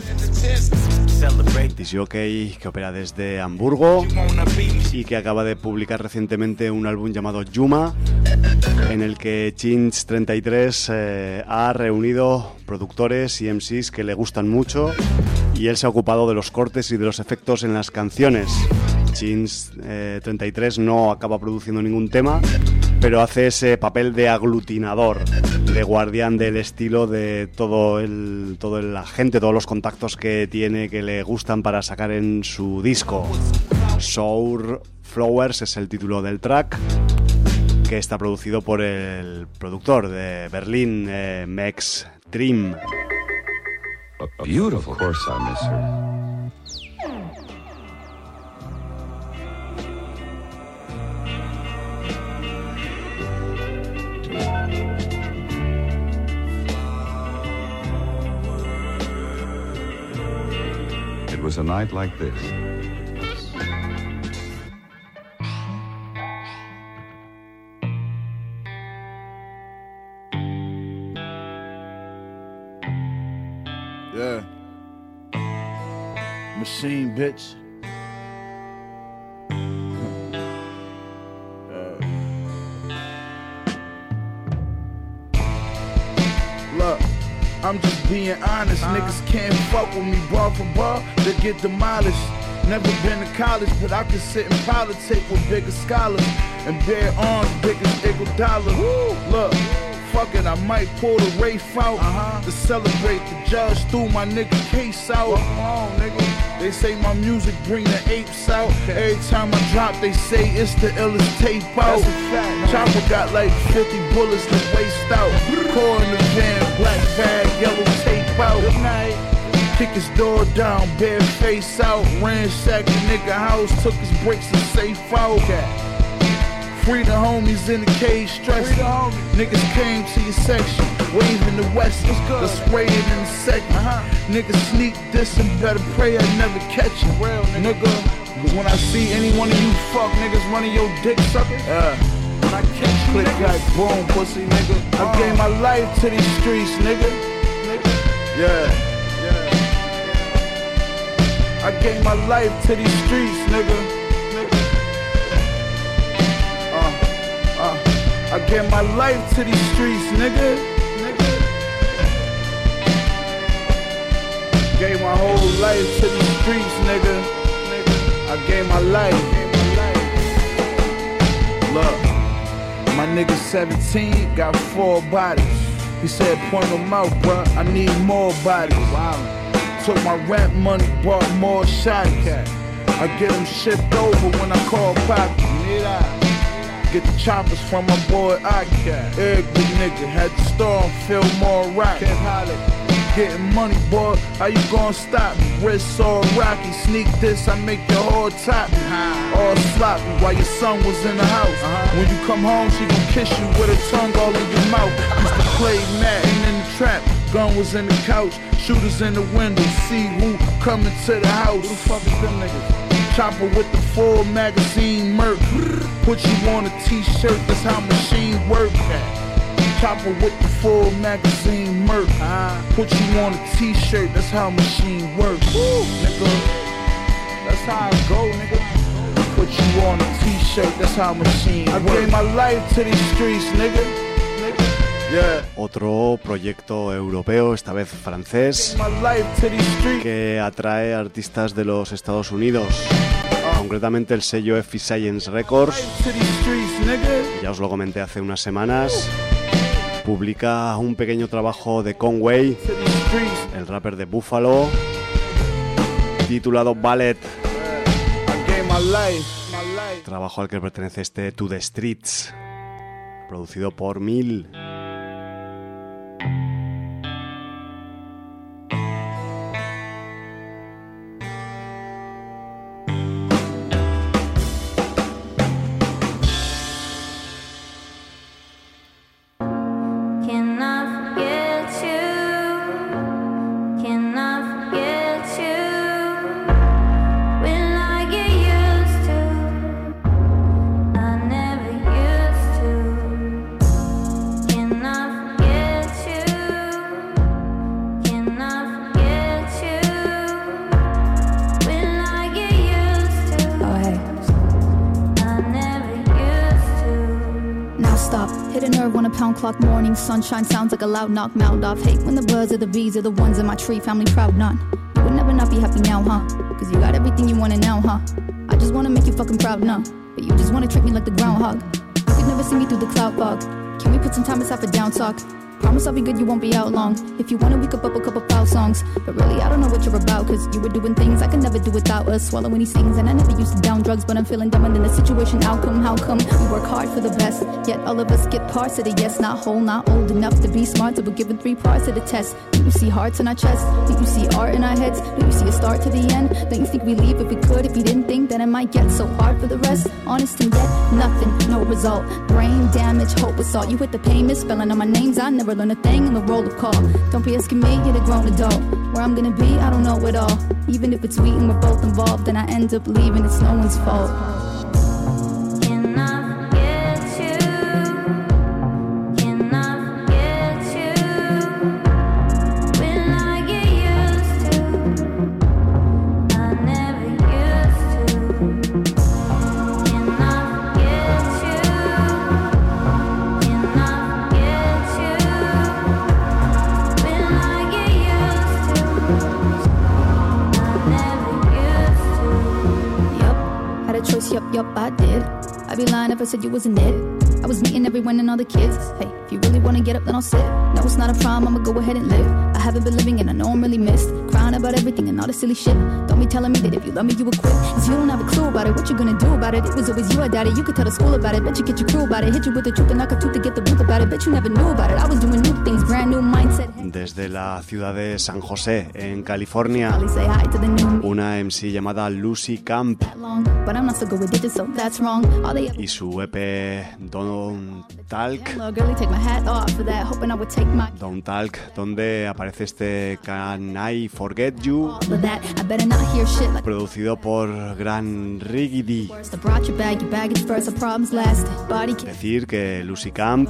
Disjockey que opera desde Hamburgo y que acaba de publicar recientemente un álbum llamado Yuma, en el que Change 33 ha reunido productores y MCs que le gustan mucho, y él se ha ocupado de los cortes y de los efectos en las canciones. Change 33 no acaba produciendo ningún tema, pero hace ese papel de aglutinador, de guardián del estilo de toda la gente, todos los contactos que tiene, que le gustan para sacar en su disco. Sour Flowers es el título del track, que está producido por el productor de Berlín, Max Trim. Beautiful. Of course I miss her. It was a night like this. Yeah. Machine, bitch. Look, I'm just being honest. Niggas can't fuck with me bar for bar. They get demolished. Never been to college, but I can sit and politic with bigger scholars and bear arms big as Iguodala. Look. Fuck it, I might pull the Rafe out to celebrate. The judge threw my nigga case out. They say my music bring the apes out. Every time I drop, they say it's the illest tape out. Chopper got like 50 bullets to waste out. Core in the van, black bag, yellow tape out. Kick his door down, bare face out. Ransacked the nigga house, took his bricks and safe out. Free the homies in the cage stressing. Niggas came to your section, waving the west. Let's spray it in a second. Niggas sneak this and better pray I never catch you. Nigga, when I see any one of you fuck niggas running your dick sucker, when I catch you, click like boom, pussy nigga. I gave my life to these streets, nigga. Yeah. I gave my life to these streets, nigga. I gave my life to these streets, nigga. Gave my whole life to these streets, nigga. I gave my life. Look, my nigga 17 got 4 bodies. He said, point them out, bruh, I need more bodies. Took my rent money, bought more shotties. I get them shipped over when I call Poppy. Get the choppers from my boy Aki. Every big nigga had the storm, feel more rock. Getting money, boy, how you gonna stop me? Wrist all rocky, sneak this, I make your whole top me. All sloppy while your son was in the house. When you come home, she gon' kiss you with her tongue all in your mouth. Used to play Madden in the trap, gun was in the couch, shooters in the window, see who coming to the house. Who the fuck is them niggas? Chopper with the full magazine murk. Put you on a t-shirt, that's how machine work. Chopper with the full magazine murk. Put you on a t-shirt, that's how machine work. Nigga, that's how I go, nigga. Put you on a t-shirt, that's how machine work. I gave my life to these streets, nigga. Yeah. Otro proyecto europeo, esta vez francés, que atrae artistas de los Estados Unidos, concretamente el sello F Science Records. Ya os lo comenté hace unas semanas. Publica un pequeño trabajo de Conway, el rapper de Buffalo, titulado Ballet. Trabajo al que pertenece este To The Streets, producido por Mill. pound clock morning sunshine sounds like a loud knock, mound off. Hate when the birds of the bees are the ones in my tree, family proud none. You would never not be happy now, huh? Cause you got everything you wanted now, huh? I just wanna make you fucking proud now, but you just wanna treat me like the groundhog. You could never see me through the cloud fog. Can we put some time aside for down talk? Promise I'll be good, you won't be out long. If you wanna, we could pop a couple foul songs. But really, I don't know what you're about, cause you were doing things I could never do without us. Swallowing these things, and I never used to down drugs, but I'm feeling dumber than the situation outcome. How come we work hard for the best, yet all of us get parts of the yes? Not whole, not old enough to be smart, so we're given 3 parts of the test. Do you see hearts in our chest? Do you see art in our heads? Do you see a start to the end? Don't you think we leave if we could? If you didn't think that it might get so hard for the rest? Honest and yet, nothing, no result. Brain damage, hope assault. You hit the pain, misspelling on my names. I never learned a thing in the roll of call. Don't be asking me, you're the grown adult. Where I'm gonna be, I don't know at all. Even if it's sweet and we're both involved, then I end up leaving, it's no one's fault. Yup, I did. I'd be lying if I said you wasn't it. I was meeting everyone and all the kids. Hey, if you really wanna get up, then I'll sit. No, it's not a problem, I'ma go ahead and live. I haven't been living and I know I'm really missed. Crying about everything and all the silly shit. Don't be telling me that if you love me, you would quit. Cause you don't have a clue about it, what you gonna do about it. It was always you, I doubt it. You could tell the school about it, bet you get your crew about it. Hit you with the truth and knock a tooth to get the booth about it. Bet you never knew about it, I was doing new things, brand new mindset. Desde la ciudad de San José, en California, una MC llamada Lucy Camp y su EP Don't Talk, donde aparece este Can I Forget You, producido por Gran Riggedy. Decir que Lucy Camp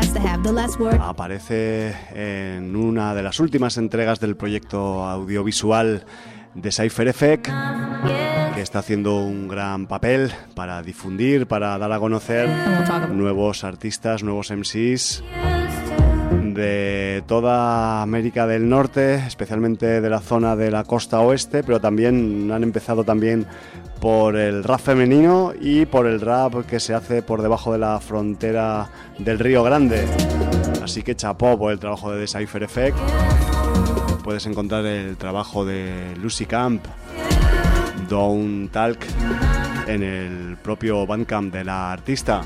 aparece en una de las últimas entregas del proyecto audiovisual de Cypher Effect, que está haciendo un gran papel para difundir, para dar a conocer nuevos artistas, nuevos MCs de toda América del Norte, especialmente de la zona de la costa oeste, pero también han empezado también por el rap femenino y por el rap que se hace por debajo de la frontera del Río Grande. Así que chapó por el trabajo de The Cypher Effect. Puedes encontrar el trabajo de Lucy Camp, Don't Talk, en el propio Bandcamp de la artista.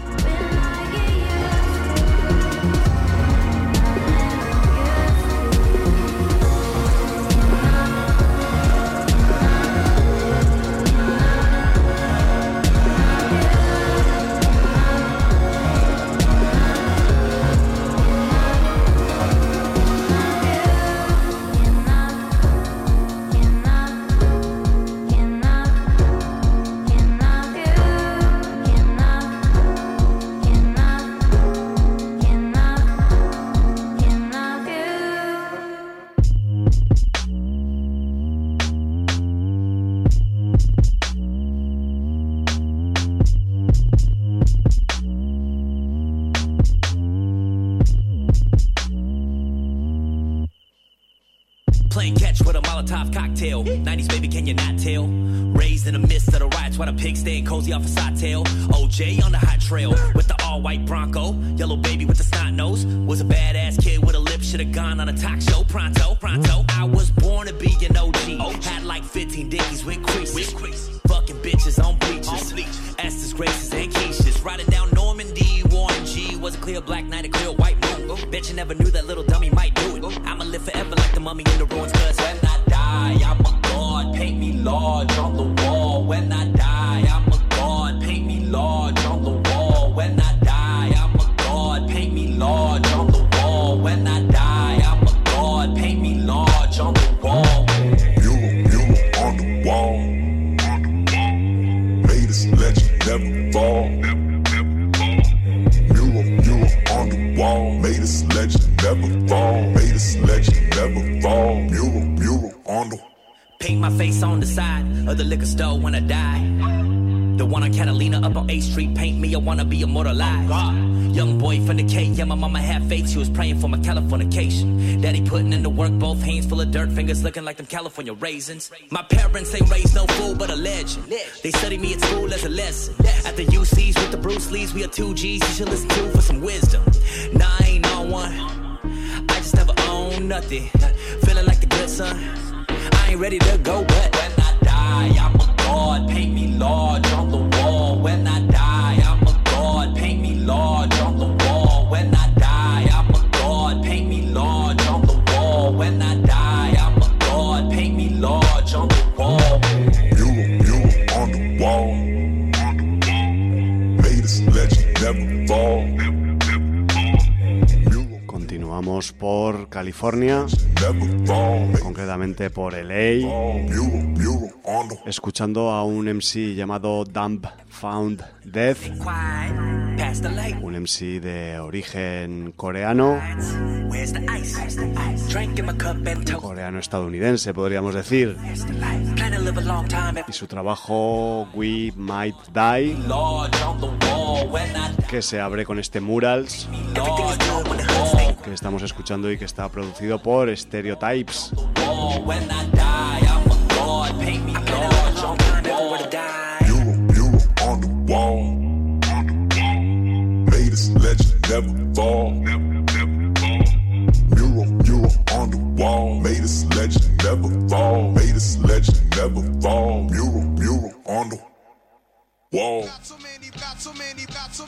Playing catch with a Molotov cocktail. 90s baby, can you not tell? Raised in the midst of the riots while the pigs staying cozy off a sawtail. OJ on the hot trail with the all-white Bronco. Yellow baby with the snot nose. Was a badass kid with a lip, should've gone on a talk show. Pronto. I was born to be an OG. Had like 15 dickies with creases. Fucking bitches on bleachers. Esther's, Graces, and Keisha's. Riding down Normandy, Warren G. Was a clear black night, a clear white moon. Bet you never knew that little dummy might do it. I'ma live forever like the mummy in the ruins. Cause when I die, I'm a god. Paint me large on the wall. When I die, I'm a god. Paint me large on the wall. When I die, I'm a god. Paint me large on the wall. When I die, I'm a god. Paint me large on the wall. You on the wall. Made this legend never fall. You on the wall. Made this legend never fall. Made this legend never fall. Mural on the. Paint my face on the side of the liquor store when I die. The one on Catalina up on 8th Street. Paint me, I wanna be immortalized. Young boy from the K, yeah, my mama had faith. She was praying for my Californication. Daddy putting in the work, both hands full of dirt, fingers looking like them California raisins. My parents ain't raised no fool but a legend. They studied me at school as a lesson. At the UCs with the Bruce Lees, we are 2 Gs you should listen to for some wisdom. Nah, I ain't on one. I just never own nothing. Feeling like the good son. I ain't ready to go, but when I die, I'm a god. Paint me large on the wall. When I die, I'm a god. Paint me large on the wall. When I die, I'm a god. Paint me large on the wall. When I die, I'm a god. Paint me large on the wall. You on the wall. Made this legend never fall. Continuamos por California, concretamente por LA, escuchando a un MC llamado Dumb Found Death, un MC de origen coreano, coreano-estadounidense podríamos decir, y su trabajo We Might Die, que se abre con este Murals que estamos escuchando y que está producido por Stereotypes. Whoa. Got so many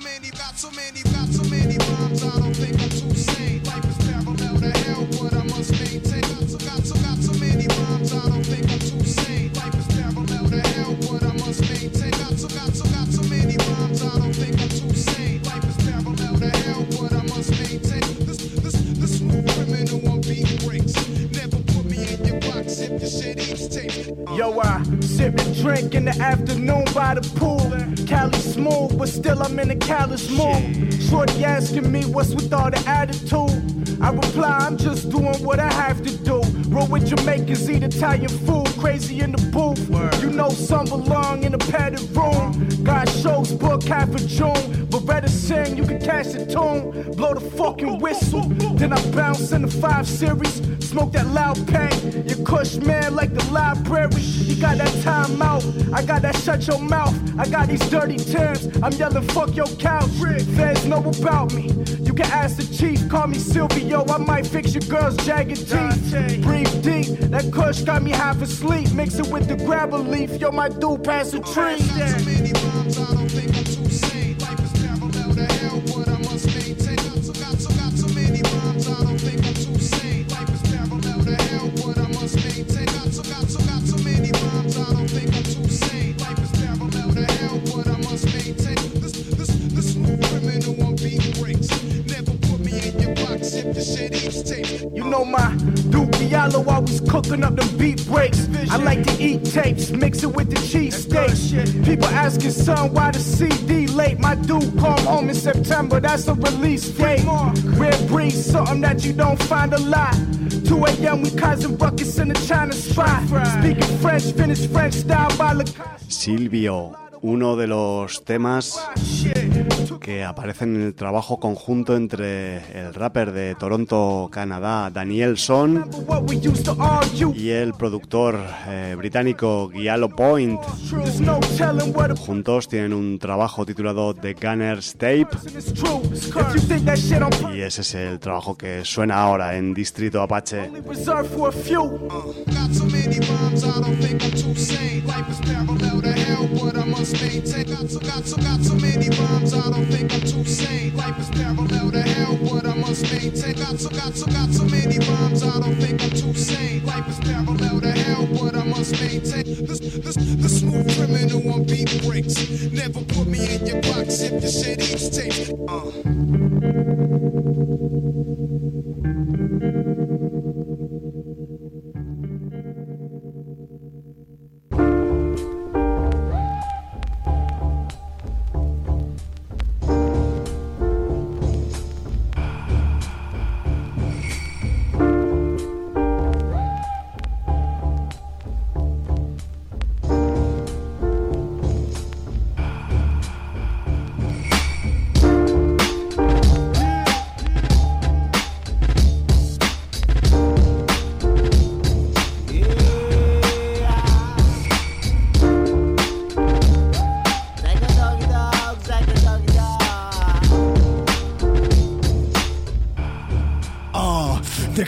rhymes, I don't think I'm too sane. Life is parallel to hell, but I must maintain. Got so many rhymes, I don't think I'm too sane. Life is parallel to hell, but I must maintain. Got so many rhymes, I don't think I'm too sane. Life is parallel to hell, but I must maintain. This smooth criminal on beat breaks. Never put me in your box if your shit eats tape. Yo, I sip and drink in the afternoon by the pool. Cali smooth, but still I'm in a callous mood. Shorty asking me what's with all the attitude. I reply, I'm just doing what I have to do. Roll with Jamaicans, eat Italian food. Crazy in the booth. You know some belong in a padded room. Got shows booked half of June. But better sing, you can catch the tune. Blow the fucking whistle. Then I bounce in the 5 Series. Smoke that loud paint. You cush man like the library. You got that time out. I got that shut your mouth. I got these dirty Timbs. I'm yelling fuck your couch. Feds know about me. You can ask the chief. Call me Silvio. I might fix your girl's jagged teeth. Breathe deep. That kush got me half asleep. Mix it with the grabber leaf. Yo, my dude pass a tree. Got so many rhymes, I don't think I'm too sane. Life is parallel to hell, but I must maintain. Got so many rhymes, I don't think I'm too sane. Life is parallel to hell, but I must maintain. Got so many rhymes, I don't think I'm too sane. Life is parallel to hell, but I must maintain. This smooth criminal on beat breaks. Never put me in your box if the shit eats tape. You know my Duke Diallo always cooking up them beat breaks. I like to eat tapes, mix it with the cheesesteaks. People asking, son, why the CD late? My dude come home in September, that's a release date. Rare breed, something that you don't find a lot. 2 a.m. we causing buckets in the China spot. Speaking French, finish French style by La Silvio, uno de los temas que aparecen en el trabajo conjunto entre el rapper de Toronto, Canadá, Daniel Son, y el productor británico Giallo Point. Juntos tienen un trabajo titulado The Gunner's Tape, y ese es el trabajo que suena ahora en Distrito Apache. Got so many rhymes, I don't think I'm too sane. Life is parallel to hell, but I must maintain. Got so many rhymes, I don't think I'm too sane. Life is parallel to hell, but I must maintain. The smooth criminal on beat breaks. Never put me in your box if your shit eats tape.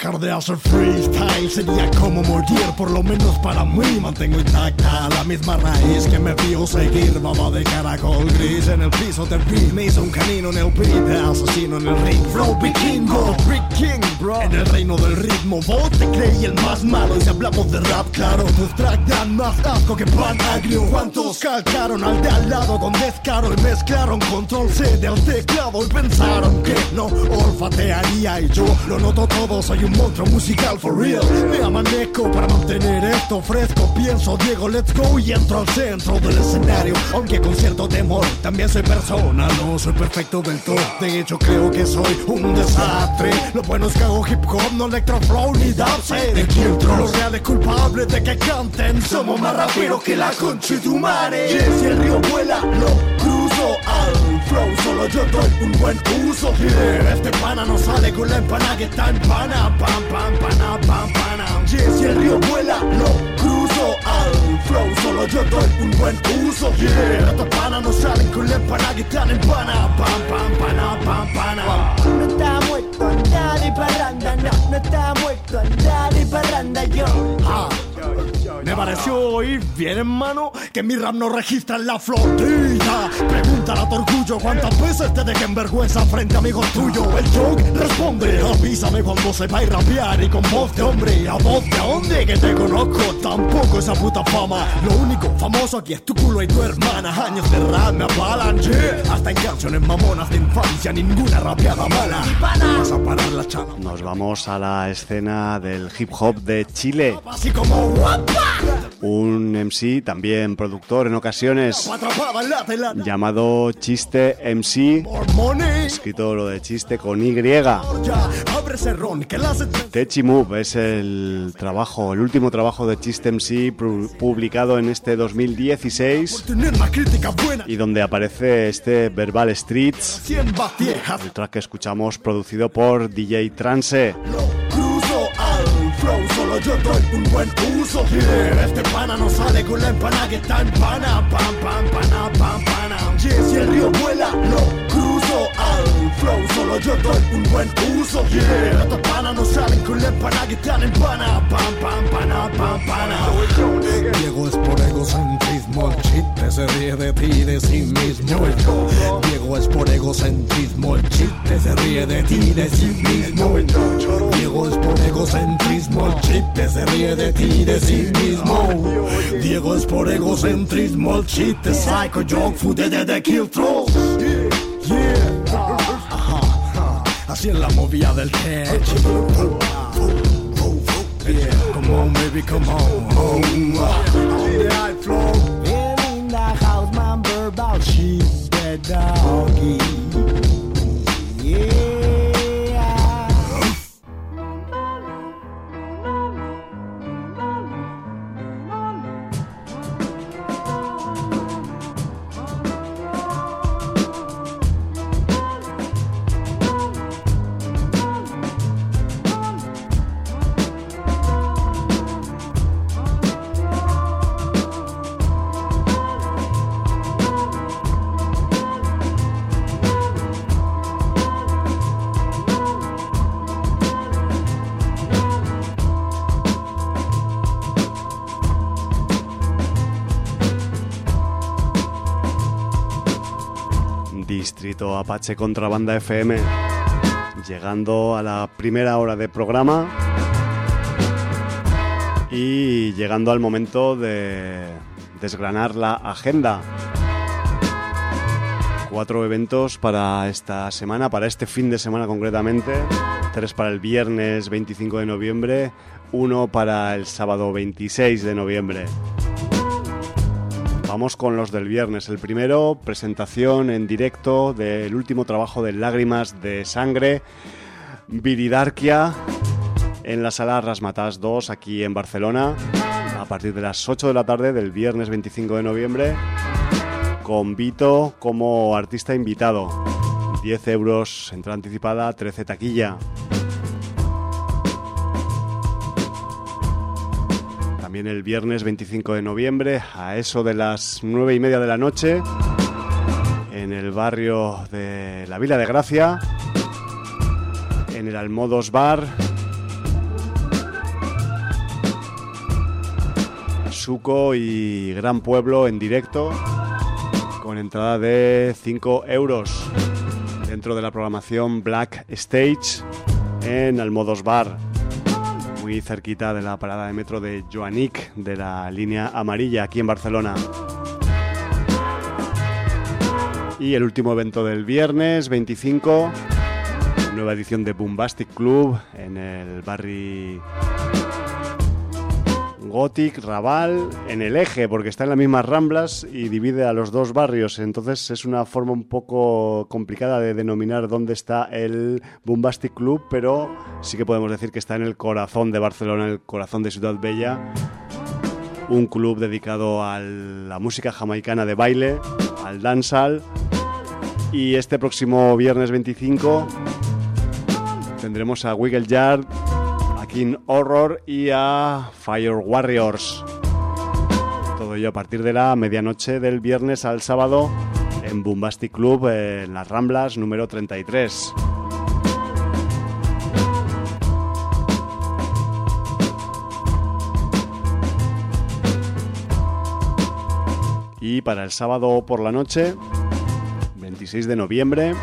Dejar de hacer freestyle sería como morir, por lo menos para mí. Mantengo intacta la misma raíz que me vio seguir. Baba de caracol gris en el piso del beat. Me hizo un canino en el beat, asesino en el ring. Flow vikingo, Rick King, bro. En el reino del ritmo, vos te creí el más malo. Y si hablamos de rap, claro, tus tracks dan más asco que pan agrio. ¿Cuántos calcaron al de al lado con descaro y mezclaron control C del teclado y pensaron que no olfatearía? Y yo lo noto todo, soy un monstruo musical for real. Me amanezco para mantener esto fresco. Pienso, Diego, let's go, y entro al centro del escenario, aunque con cierto temor. También soy persona, no soy perfecto del todo. De hecho creo que soy un desastre. Lo bueno es que hago hip hop, no electroflow ni dubstep. De Kiltron, los reales culpables de que canten somos más raperos que la concha de tu madre. Y si el río vuela, lo cruzo al flow. Solo yo doy un buen uso. Yeah, este pana no sale con la empana que está en pana. Pam, pam, pana, pam, pana. Yeah, si el río vuela, lo cruzo al flow. Solo yo doy un buen uso. Yeah, estos panas no salen con la empana que están en pana. Pam, pam, pana, pam, pana. No está muerto, andar y parranda, no está muerto, andar y parranda yo. Me pareció oír bien, hermano, que mi rap no registra en la flotilla. Pregúntale a tu orgullo cuántas veces te dejé en vergüenza frente a amigos tuyos. El joke responde, avísame cuando sepáis rapear y con voz de hombre. ¿A voz de dónde? Que te conozco, tampoco esa puta fama. Lo único famoso aquí es tu culo y tu hermana. Años de rap me avalan, yeah. Hasta en canciones mamonas de infancia, ninguna rapeada mala. Vas a parar la chava. Nos vamos a la escena del hip hop de Chile. Así como guapa. Un MC, también productor en ocasiones, llamado Chiste MC, escrito lo de chiste con Y. Techi Move es el último trabajo de Chiste MC publicado en este 2016 y donde aparece este Verbal Streets, el track que escuchamos producido por DJ Trance. Solo yo doy un buen uso. Yeah, este pana no sale con la empana que está en pana. Pam, pam, pana, pam, pana. Yeah, si el río vuela, lo cruzo al flow. Solo yo doy un buen uso. Yeah, estos panas no salen con la empana que están en pana. Pam, pam, pana, pam, pana. Diego es por egocentrismo, el chiste se ríe de ti y de sí mismo. Diego es por egocentrismo, el chiste se ríe de ti y de sí mismo. Diego es por egocentrismo, el chiste se ríe de ti y de sí mismo. Diego es por egocentrismo, el chiste psycho joke food de The Kiltron. Así es la movida del tech. Come on, baby, come on. The high flow. In the house, man, verbal she's the doggy. Yeah. Distrito Apache Contrabanda FM, llegando a la primera hora de programa y llegando al momento de desgranar la agenda. 4 eventos para esta semana, para este fin de semana concretamente. 3 para el viernes 25 de noviembre, 1 para el sábado 26 de noviembre. Vamos con los del viernes. El primero, presentación en directo del último trabajo de Lágrimas de Sangre, Viridarquia, en la sala Rasmatas 2, aquí en Barcelona, a partir de las 8 de la tarde del viernes 25 de noviembre, con Vito como artista invitado. 10 euros entrada anticipada, 13 taquilla. También el viernes 25 de noviembre, a eso de las 9:30 de la noche, en el barrio de la Vila de Gracia, en el Almodos Bar, Suco y Gran Pueblo en directo, con entrada de 5 euros, dentro de la programación Black Stage en Almodos Bar, muy cerquita de la parada de metro de Joanic, de la línea amarilla, aquí en Barcelona. Y el último evento del viernes 25, nueva edición de Boombastic Club en el barri Gothic, Raval, en el Eje, porque está en las mismas Ramblas y divide a los dos barrios. Entonces es una forma un poco complicada de denominar dónde está el Boombastic Club, pero sí que podemos decir que está en el corazón de Barcelona, en el corazón de Ciudad Bella. Un club dedicado a la música jamaicana de baile, al dancehall. Y este próximo viernes 25 tendremos a Wiggle Yard, a King Horror y a Fire Warriors. Todo ello a partir de la medianoche del viernes al sábado en Boombastic Club, en las Ramblas número 33. Y para el sábado por la noche, 26 de noviembre,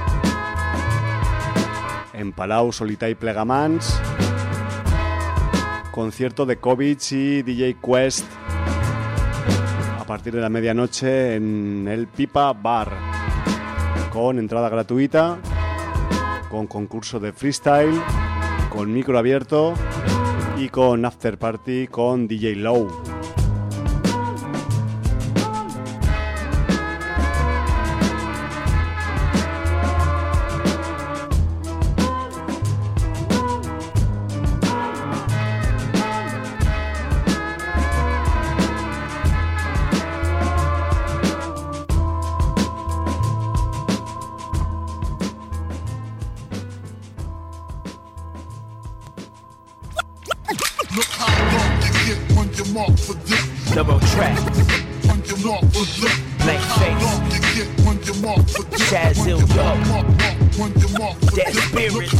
en Palau Solità i Plegamans, concierto de Kovic y DJ Quest a partir de la medianoche en el Pipa Bar, con entrada gratuita, con concurso de freestyle, con micro abierto y con after party con DJ Low. Double track. Blank face. Chazil Yo. That spirit.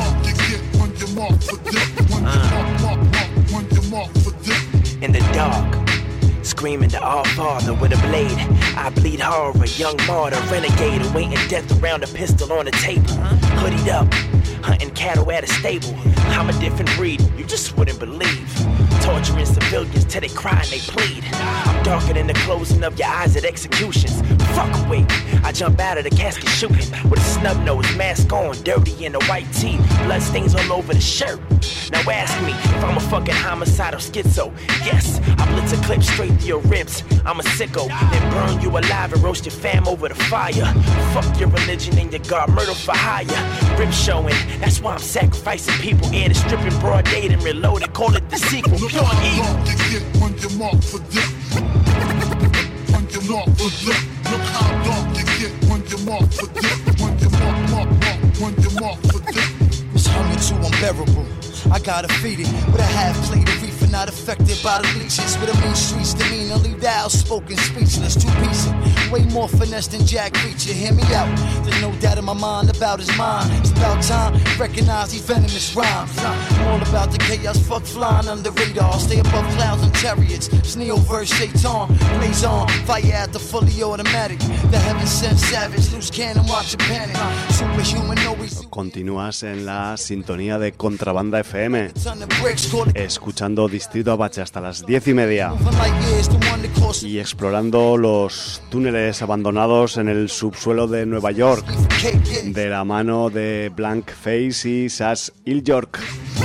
In the dark. Screaming to our father with a blade. I bleed horror, young martyr, renegade, awaiting death around a pistol on the table. Hoodied up, hunting cattle at a stable. I'm a different breed, you just wouldn't believe. Torturing civilians till they cry and they plead. I'm darker than the closing of your eyes at executions. Fuck away, I jump out of the casket shooting with a snub nose, mask on, dirty in a white tee, blood stains all over the shirt. Now ask me if I'm a fucking homicidal schizo. Yes, I blitz a clip straight through your ribs. I'm a sicko, then burn you alive and roast your fam over the fire. Fuck your religion and your God, murder for hire. Rip showing, that's why I'm sacrificing people. Air the stripping broad date and reloaded, call it the sequel. Pure evil. When you're marked for this. When you're marked for this. Look how dark you get when you're marked for this. When you're marked, when you're marked for this. It's hunger too unbearable. I gotta feed it with a half plate of reefer, not affected by the leeches. With a mean streets demeanor, leave the outspoken speechless. Two pieces, way more finesse than Jack Reacher. Hear me out. There's no doubt in my mind about his mind. It's about time, recognize these venomous rhymes. I'm all about the chaos, fuck flying under radar. Stay above clouds and chariots. It's Neo verse Shaitan. Blaze on, fire at the fully automatic. The heaven sent savage, loose cannon, watch a panic. Superhuman, no reason. Continúas en la sintonía de Contrabanda FM, escuchando Distrito Apache hasta las 10:30 y explorando los túneles abandonados en el subsuelo de Nueva York, de la mano de Blank Face y Sash Ilyork.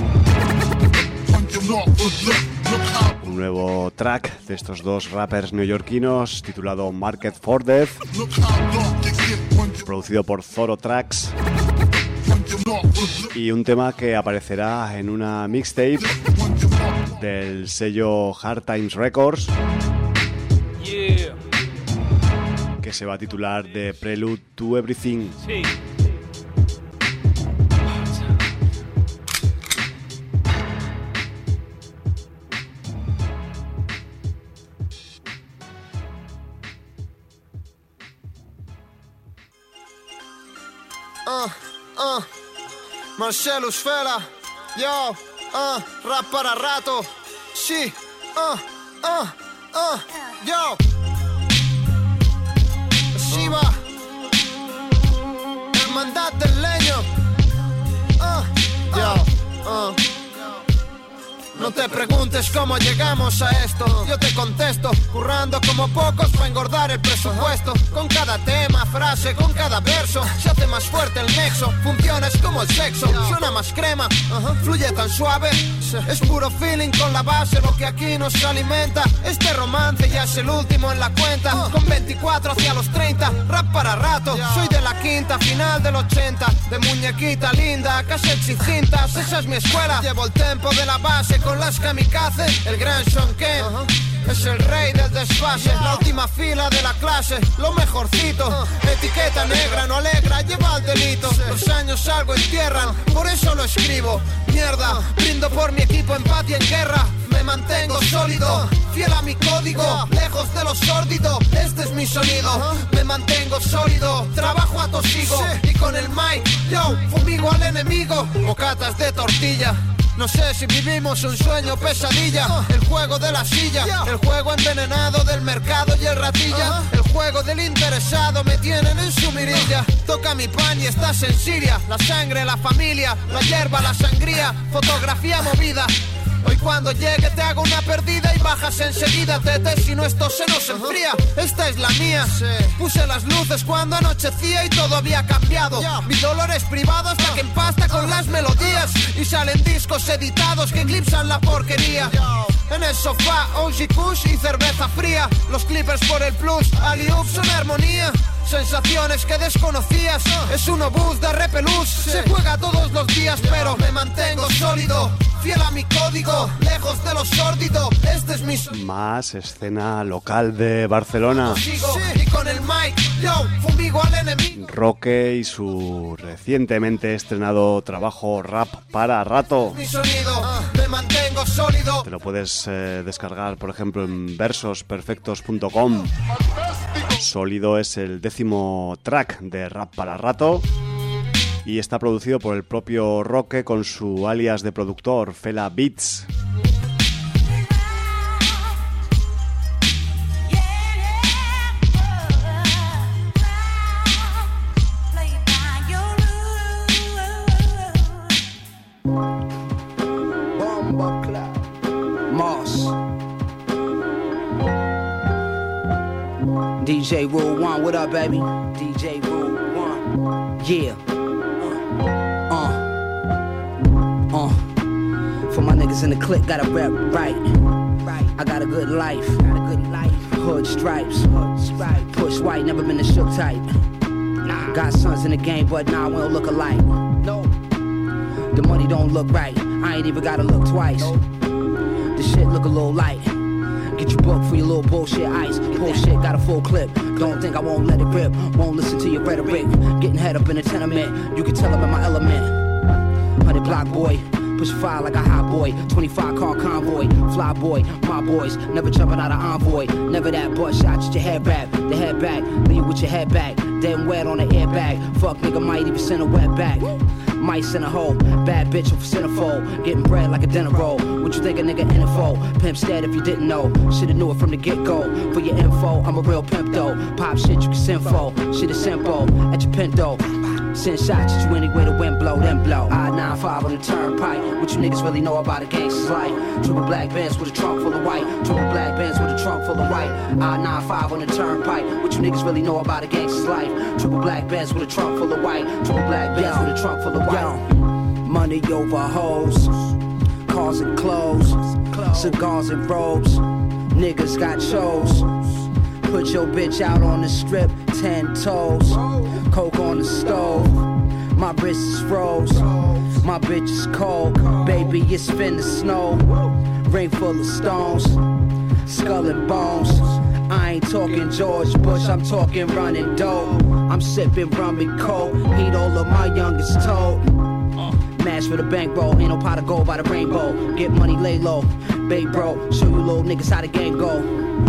Un nuevo track de estos dos rappers neoyorquinos titulado Market for Death, producido por Zoro Tracks, y un tema que aparecerá en una mixtape del sello Hard Times Records, que se va a titular The Prelude to Everything. Sí. Marcelo Sfera, yo, rap para rato, sí, Yo. Shiva. Hermandad del leño. Yo. No te preguntes cómo llegamos a esto. Yo te contesto, currando como pocos para engordar el presupuesto. Con cada tema, frase, con cada verso se hace más fuerte el nexo. Funcionas como el sexo, suena más crema, fluye tan suave. Es puro feeling con la base, lo que aquí nos alimenta. Este romance ya es el último en la cuenta. Con 24 hacia los 30, rap para rato. Soy de la quinta, final del 80. De muñequita linda, cassettes y cintas. Esa es mi escuela, llevo el tempo de la base. Con las kamikaze, el gran Sean Ken es el rey del desfase, la última fila de la clase, lo mejorcito. Etiqueta negra no alegra, lleva el delito. Los años algo entierran, por eso lo escribo. Mierda, brindo por mi equipo en paz y en guerra. Me mantengo sólido, fiel a mi código, lejos de lo sórdido. Este es mi sonido, me mantengo sólido. Trabajo a tosigo y con el mic, yo, fumigo al enemigo. Bocatas de tortilla. No sé si vivimos un sueño pesadilla. El juego de la silla, el juego envenenado del mercado y el ratilla. El juego del interesado, me tienen en su mirilla. Toca mi pan y estás en Siria. La sangre, la familia, la hierba, la sangría. Fotografía movida. Hoy cuando llegue te hago una perdida y bajas enseguida, tete, si no esto se nos enfría. Esta es la mía. Puse las luces cuando anochecía y todo había cambiado. Mi dolor es privado hasta que empasta con las melodías. Y salen discos editados que eclipsan la porquería. En el sofá, OG Kush y cerveza fría. Los Clippers por el plus, alley-oop son armonía. Sensaciones que desconocías, es un obús de repelús. Se juega todos los días pero me mantengo sólido. Fiel a mi código, lejos de lo sórdido. Este es mi... Más escena local de Barcelona. Y con el mic, yo, fumigo al enemigo. Roque y su recientemente estrenado trabajo Rap para Rato. Mi sonido, me mantengo sólido. Te lo puedes descargar, por ejemplo, en versosperfectos.com. Sólido es el 10º track de Rap para Rato y está producido por el propio Roque con su alias de productor, Fela Beats. DJ Rule 1, what up, baby? DJ Rule 1, yeah. For my niggas in the clique, gotta rap right. I got a good life. Hood stripes. Push white, never been a shook type. Got sons in the game, but nah, we don't look alike. The money don't look right. I ain't even gotta look twice. The shit look a little light. Get you booked for your little bullshit ice. Bullshit got a full clip. Don't think I won't let it rip. Won't listen to your rhetoric. Getting head up in a tenement. You can tell I'm in my element. 100 block boy. Push fire like a hot boy. 25 car convoy. Fly boy. My boys. Never jumping out of envoy. Never that butt shot. Just your head wrap. The head back. Leave you with your head back. Dead and wet on the airbag. Fuck nigga might even send a wet back. Might send a hoe, bad bitch with centerfold. Getting bread like a dinner roll. What you think a nigga in it for? Pimp stat if you didn't know. Shoulda knew it from the get-go. For your info, I'm a real pimp though. Pop shit you can send for. Shit is simple, at your pinto. Send shots at you anyway the wind blow, then blow. I-95 on the turnpike. What you niggas really know about a gangster's life? Triple black bands with a trunk full of white. Triple black bands with a trunk full of white. I-95 on the turnpike. What you niggas really know about a gangster's life? Triple black bands with a trunk full of white. Triple black bands with a trunk full of white. Money over hoes, cars and clothes, cigars and robes. Niggas got shows. Put your bitch out on the strip, 10 toes. Coke on the stove. My wrist is froze. My bitch is cold. Baby, it's finna snow. Ring full of stones. Skull and bones. I ain't talking George Bush, I'm talking running dope. I'm sipping rum and coke. Heat all of my youngest toe. Mash for the bankroll, ain't no pot of gold by the rainbow. Get money, lay low, babe bro, show you little niggas how the game go.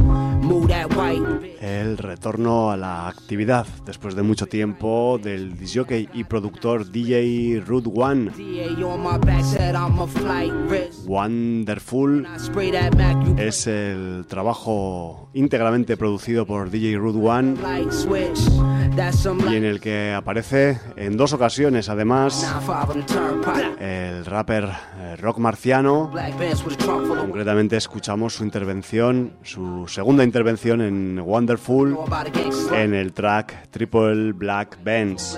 El retorno a la actividad después de mucho tiempo del disjockey y productor DJ Root One. Wonderful es el trabajo íntegramente producido por DJ Root One y en el que aparece en 2 ocasiones además el rapper rock marciano. Concretamente escuchamos su intervención, su segunda intervención en Wonderful en el track Triple Black Benz.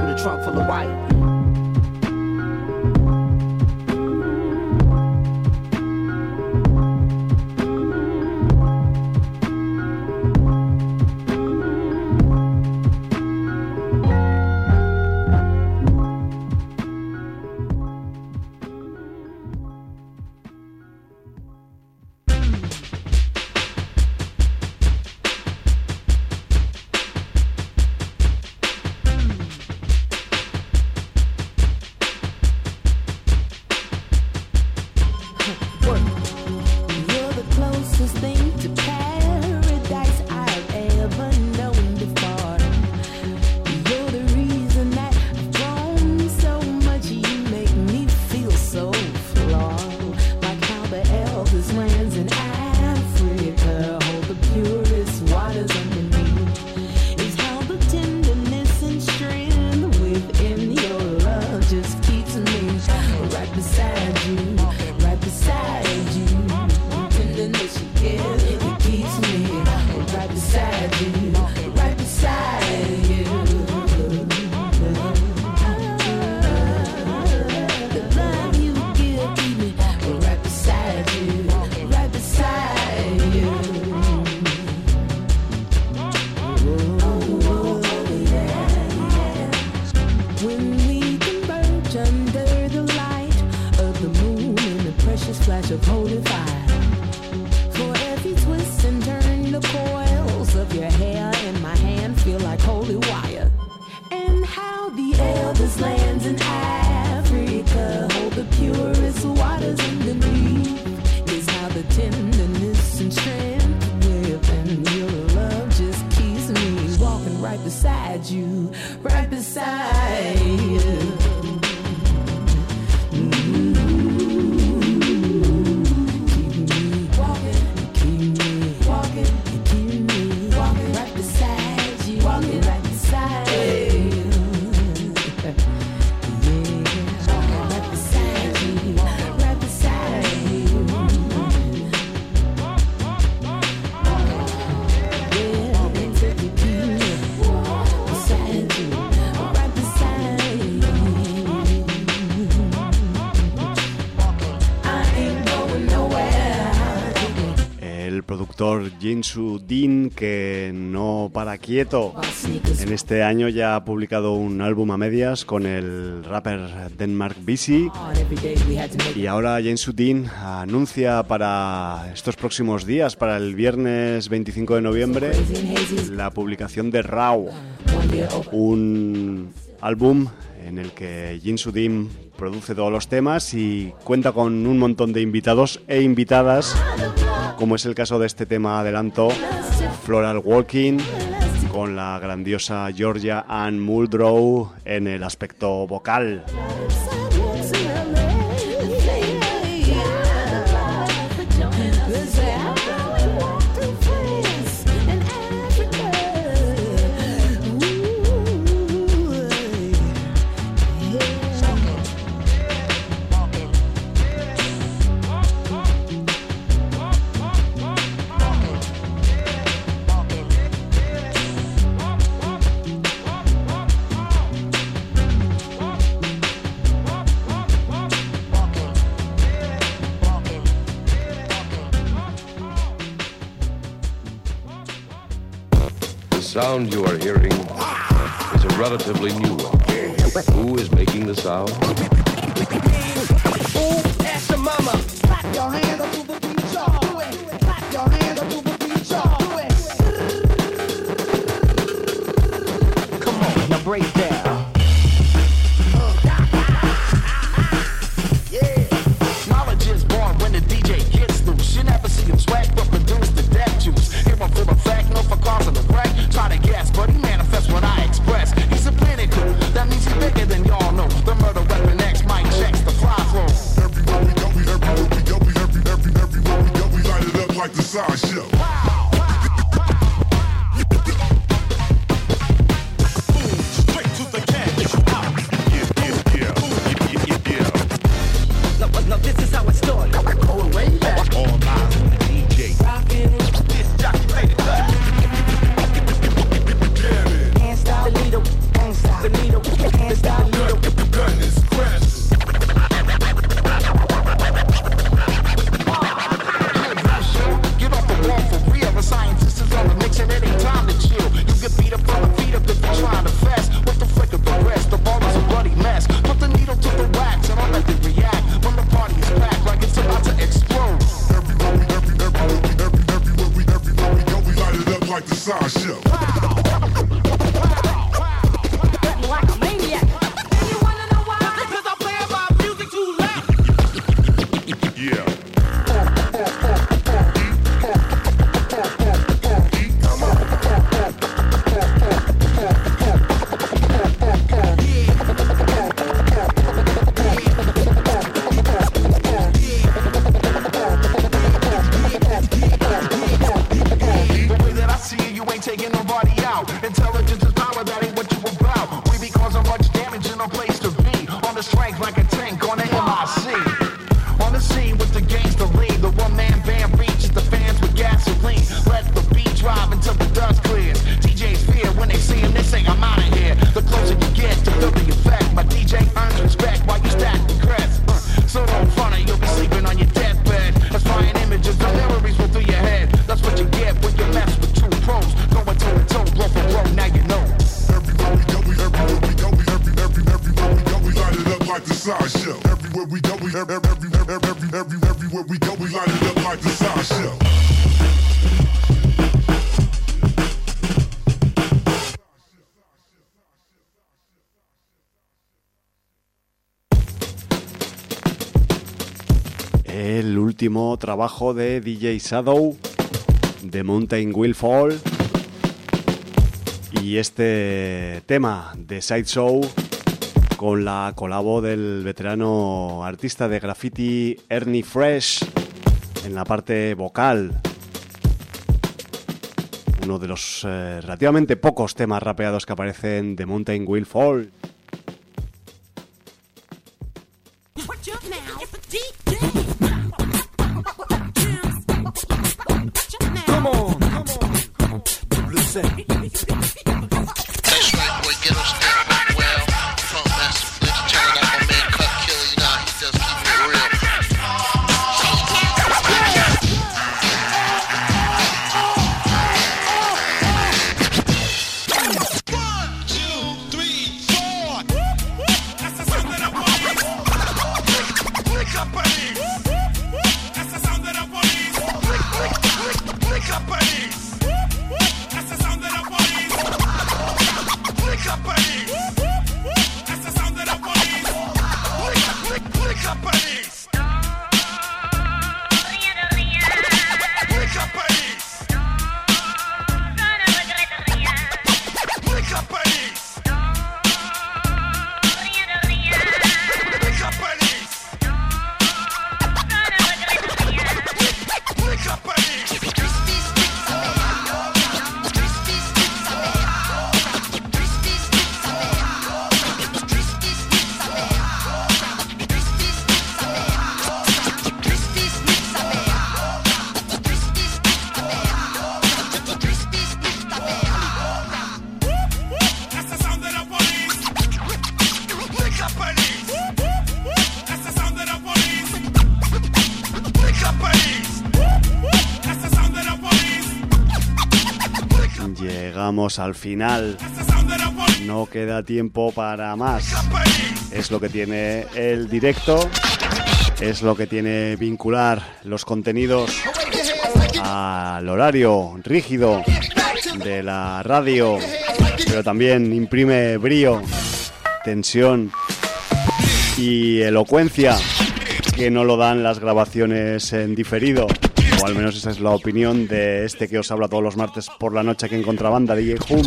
Jinsu Dean, que no para quieto. En este año ya ha publicado un álbum a medias con el rapper Denmark Busy y ahora Jinsu Dean anuncia para estos próximos días, para el viernes 25 de noviembre, la publicación de Raw, un álbum en el que Jinsu Dean produce todos los temas y cuenta con un montón de invitados e invitadas, como es el caso de este tema adelanto, Floral Walking, con la grandiosa Georgia Ann Muldrow en el aspecto vocal. The sound you are hearing is a relatively new one. Who is making the sound? Ooh, ask your mama. Clap your hands up to the beat, y'all. Do it. Clap your hands up to the beat, y'all. Do it. Come on, now break down. Yeah. Knowledge is born when the DJ gets loose. You never see him swag, but produce the death juice. Here I'm for Side Show. Like a maniac. And you wanna know why? Because I play my music too loud. Yeah. Taking nobody out. Intelligence is power, that ain't what you about. We be causing much damage in no place to be. On the strength like a tank on the MIC. On the scene with the gangster lead. The one-man band reaches the fans with gasoline. Let the beat drive until the dust clears. DJs fear when they see him, they say I'm out of here. The closer you get to feel the effect, my DJ earns respect while you stack the crest. So don't front it, you'll be sleeping on your deathbed. Aspiring images, the memories will through your head. That's what you get when you mess with two pros. Going toe to toe, blow for blow, now you know. Everywhere we go, everywhere we go, we light it up like the Side Show. Everywhere we go, everywhere we go, we light it up like the Side Show. El último trabajo de DJ Shadow, The Mountain Will Fall, y este tema de Sideshow con la colabo del veterano artista de graffiti Ernie Fresh en la parte vocal. Uno de los relativamente pocos temas rapeados que aparecen en The Mountain Will Fall. Llegamos al final, no queda tiempo para más. Es lo que tiene el directo, es lo que tiene vincular los contenidos al horario rígido de la radio, pero también imprime brío, tensión y elocuencia que no lo dan las grabaciones en diferido. O al menos esa es la opinión de este que os habla todos los martes por la noche aquí en Contrabanda, DJ Hum.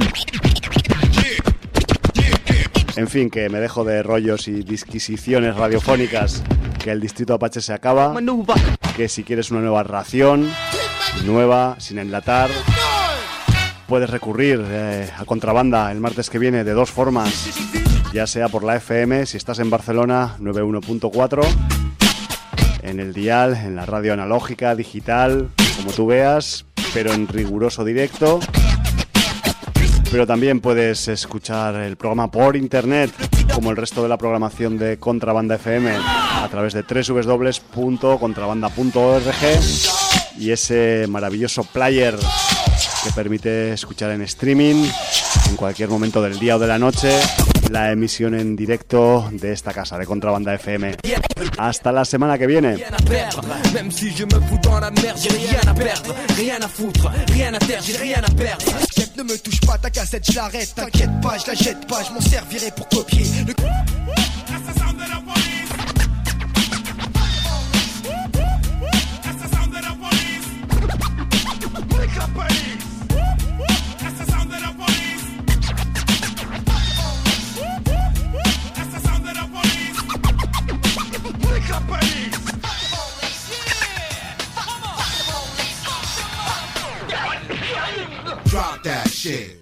En fin, que me dejo de rollos y disquisiciones radiofónicas, que el Distrito Apache se acaba, que si quieres una nueva ración, nueva, sin enlatar, puedes recurrir a Contrabanda el martes que viene de dos formas, ya sea por la FM, si estás en Barcelona, 91.4, en el dial, en la radio analógica, digital, como tú veas, pero en riguroso directo. Pero también puedes escuchar el programa por internet, como el resto de la programación de Contrabanda FM, a través de www.contrabanda.org y ese maravilloso player que permite escuchar en streaming en cualquier momento del día o de la noche la emisión en directo de esta casa de Contrabanda FM. Hasta la semana que viene. Même si je me fous dans la merde, j'ai rien à perdre, rien à foutre, rien à taire, j'ai rien à perdre. Chef, ne me touche pas, ta cassette, je l'arrête, t'inquiète pas, je la jette pas, je m'en servirai pour copier. Drop that shit.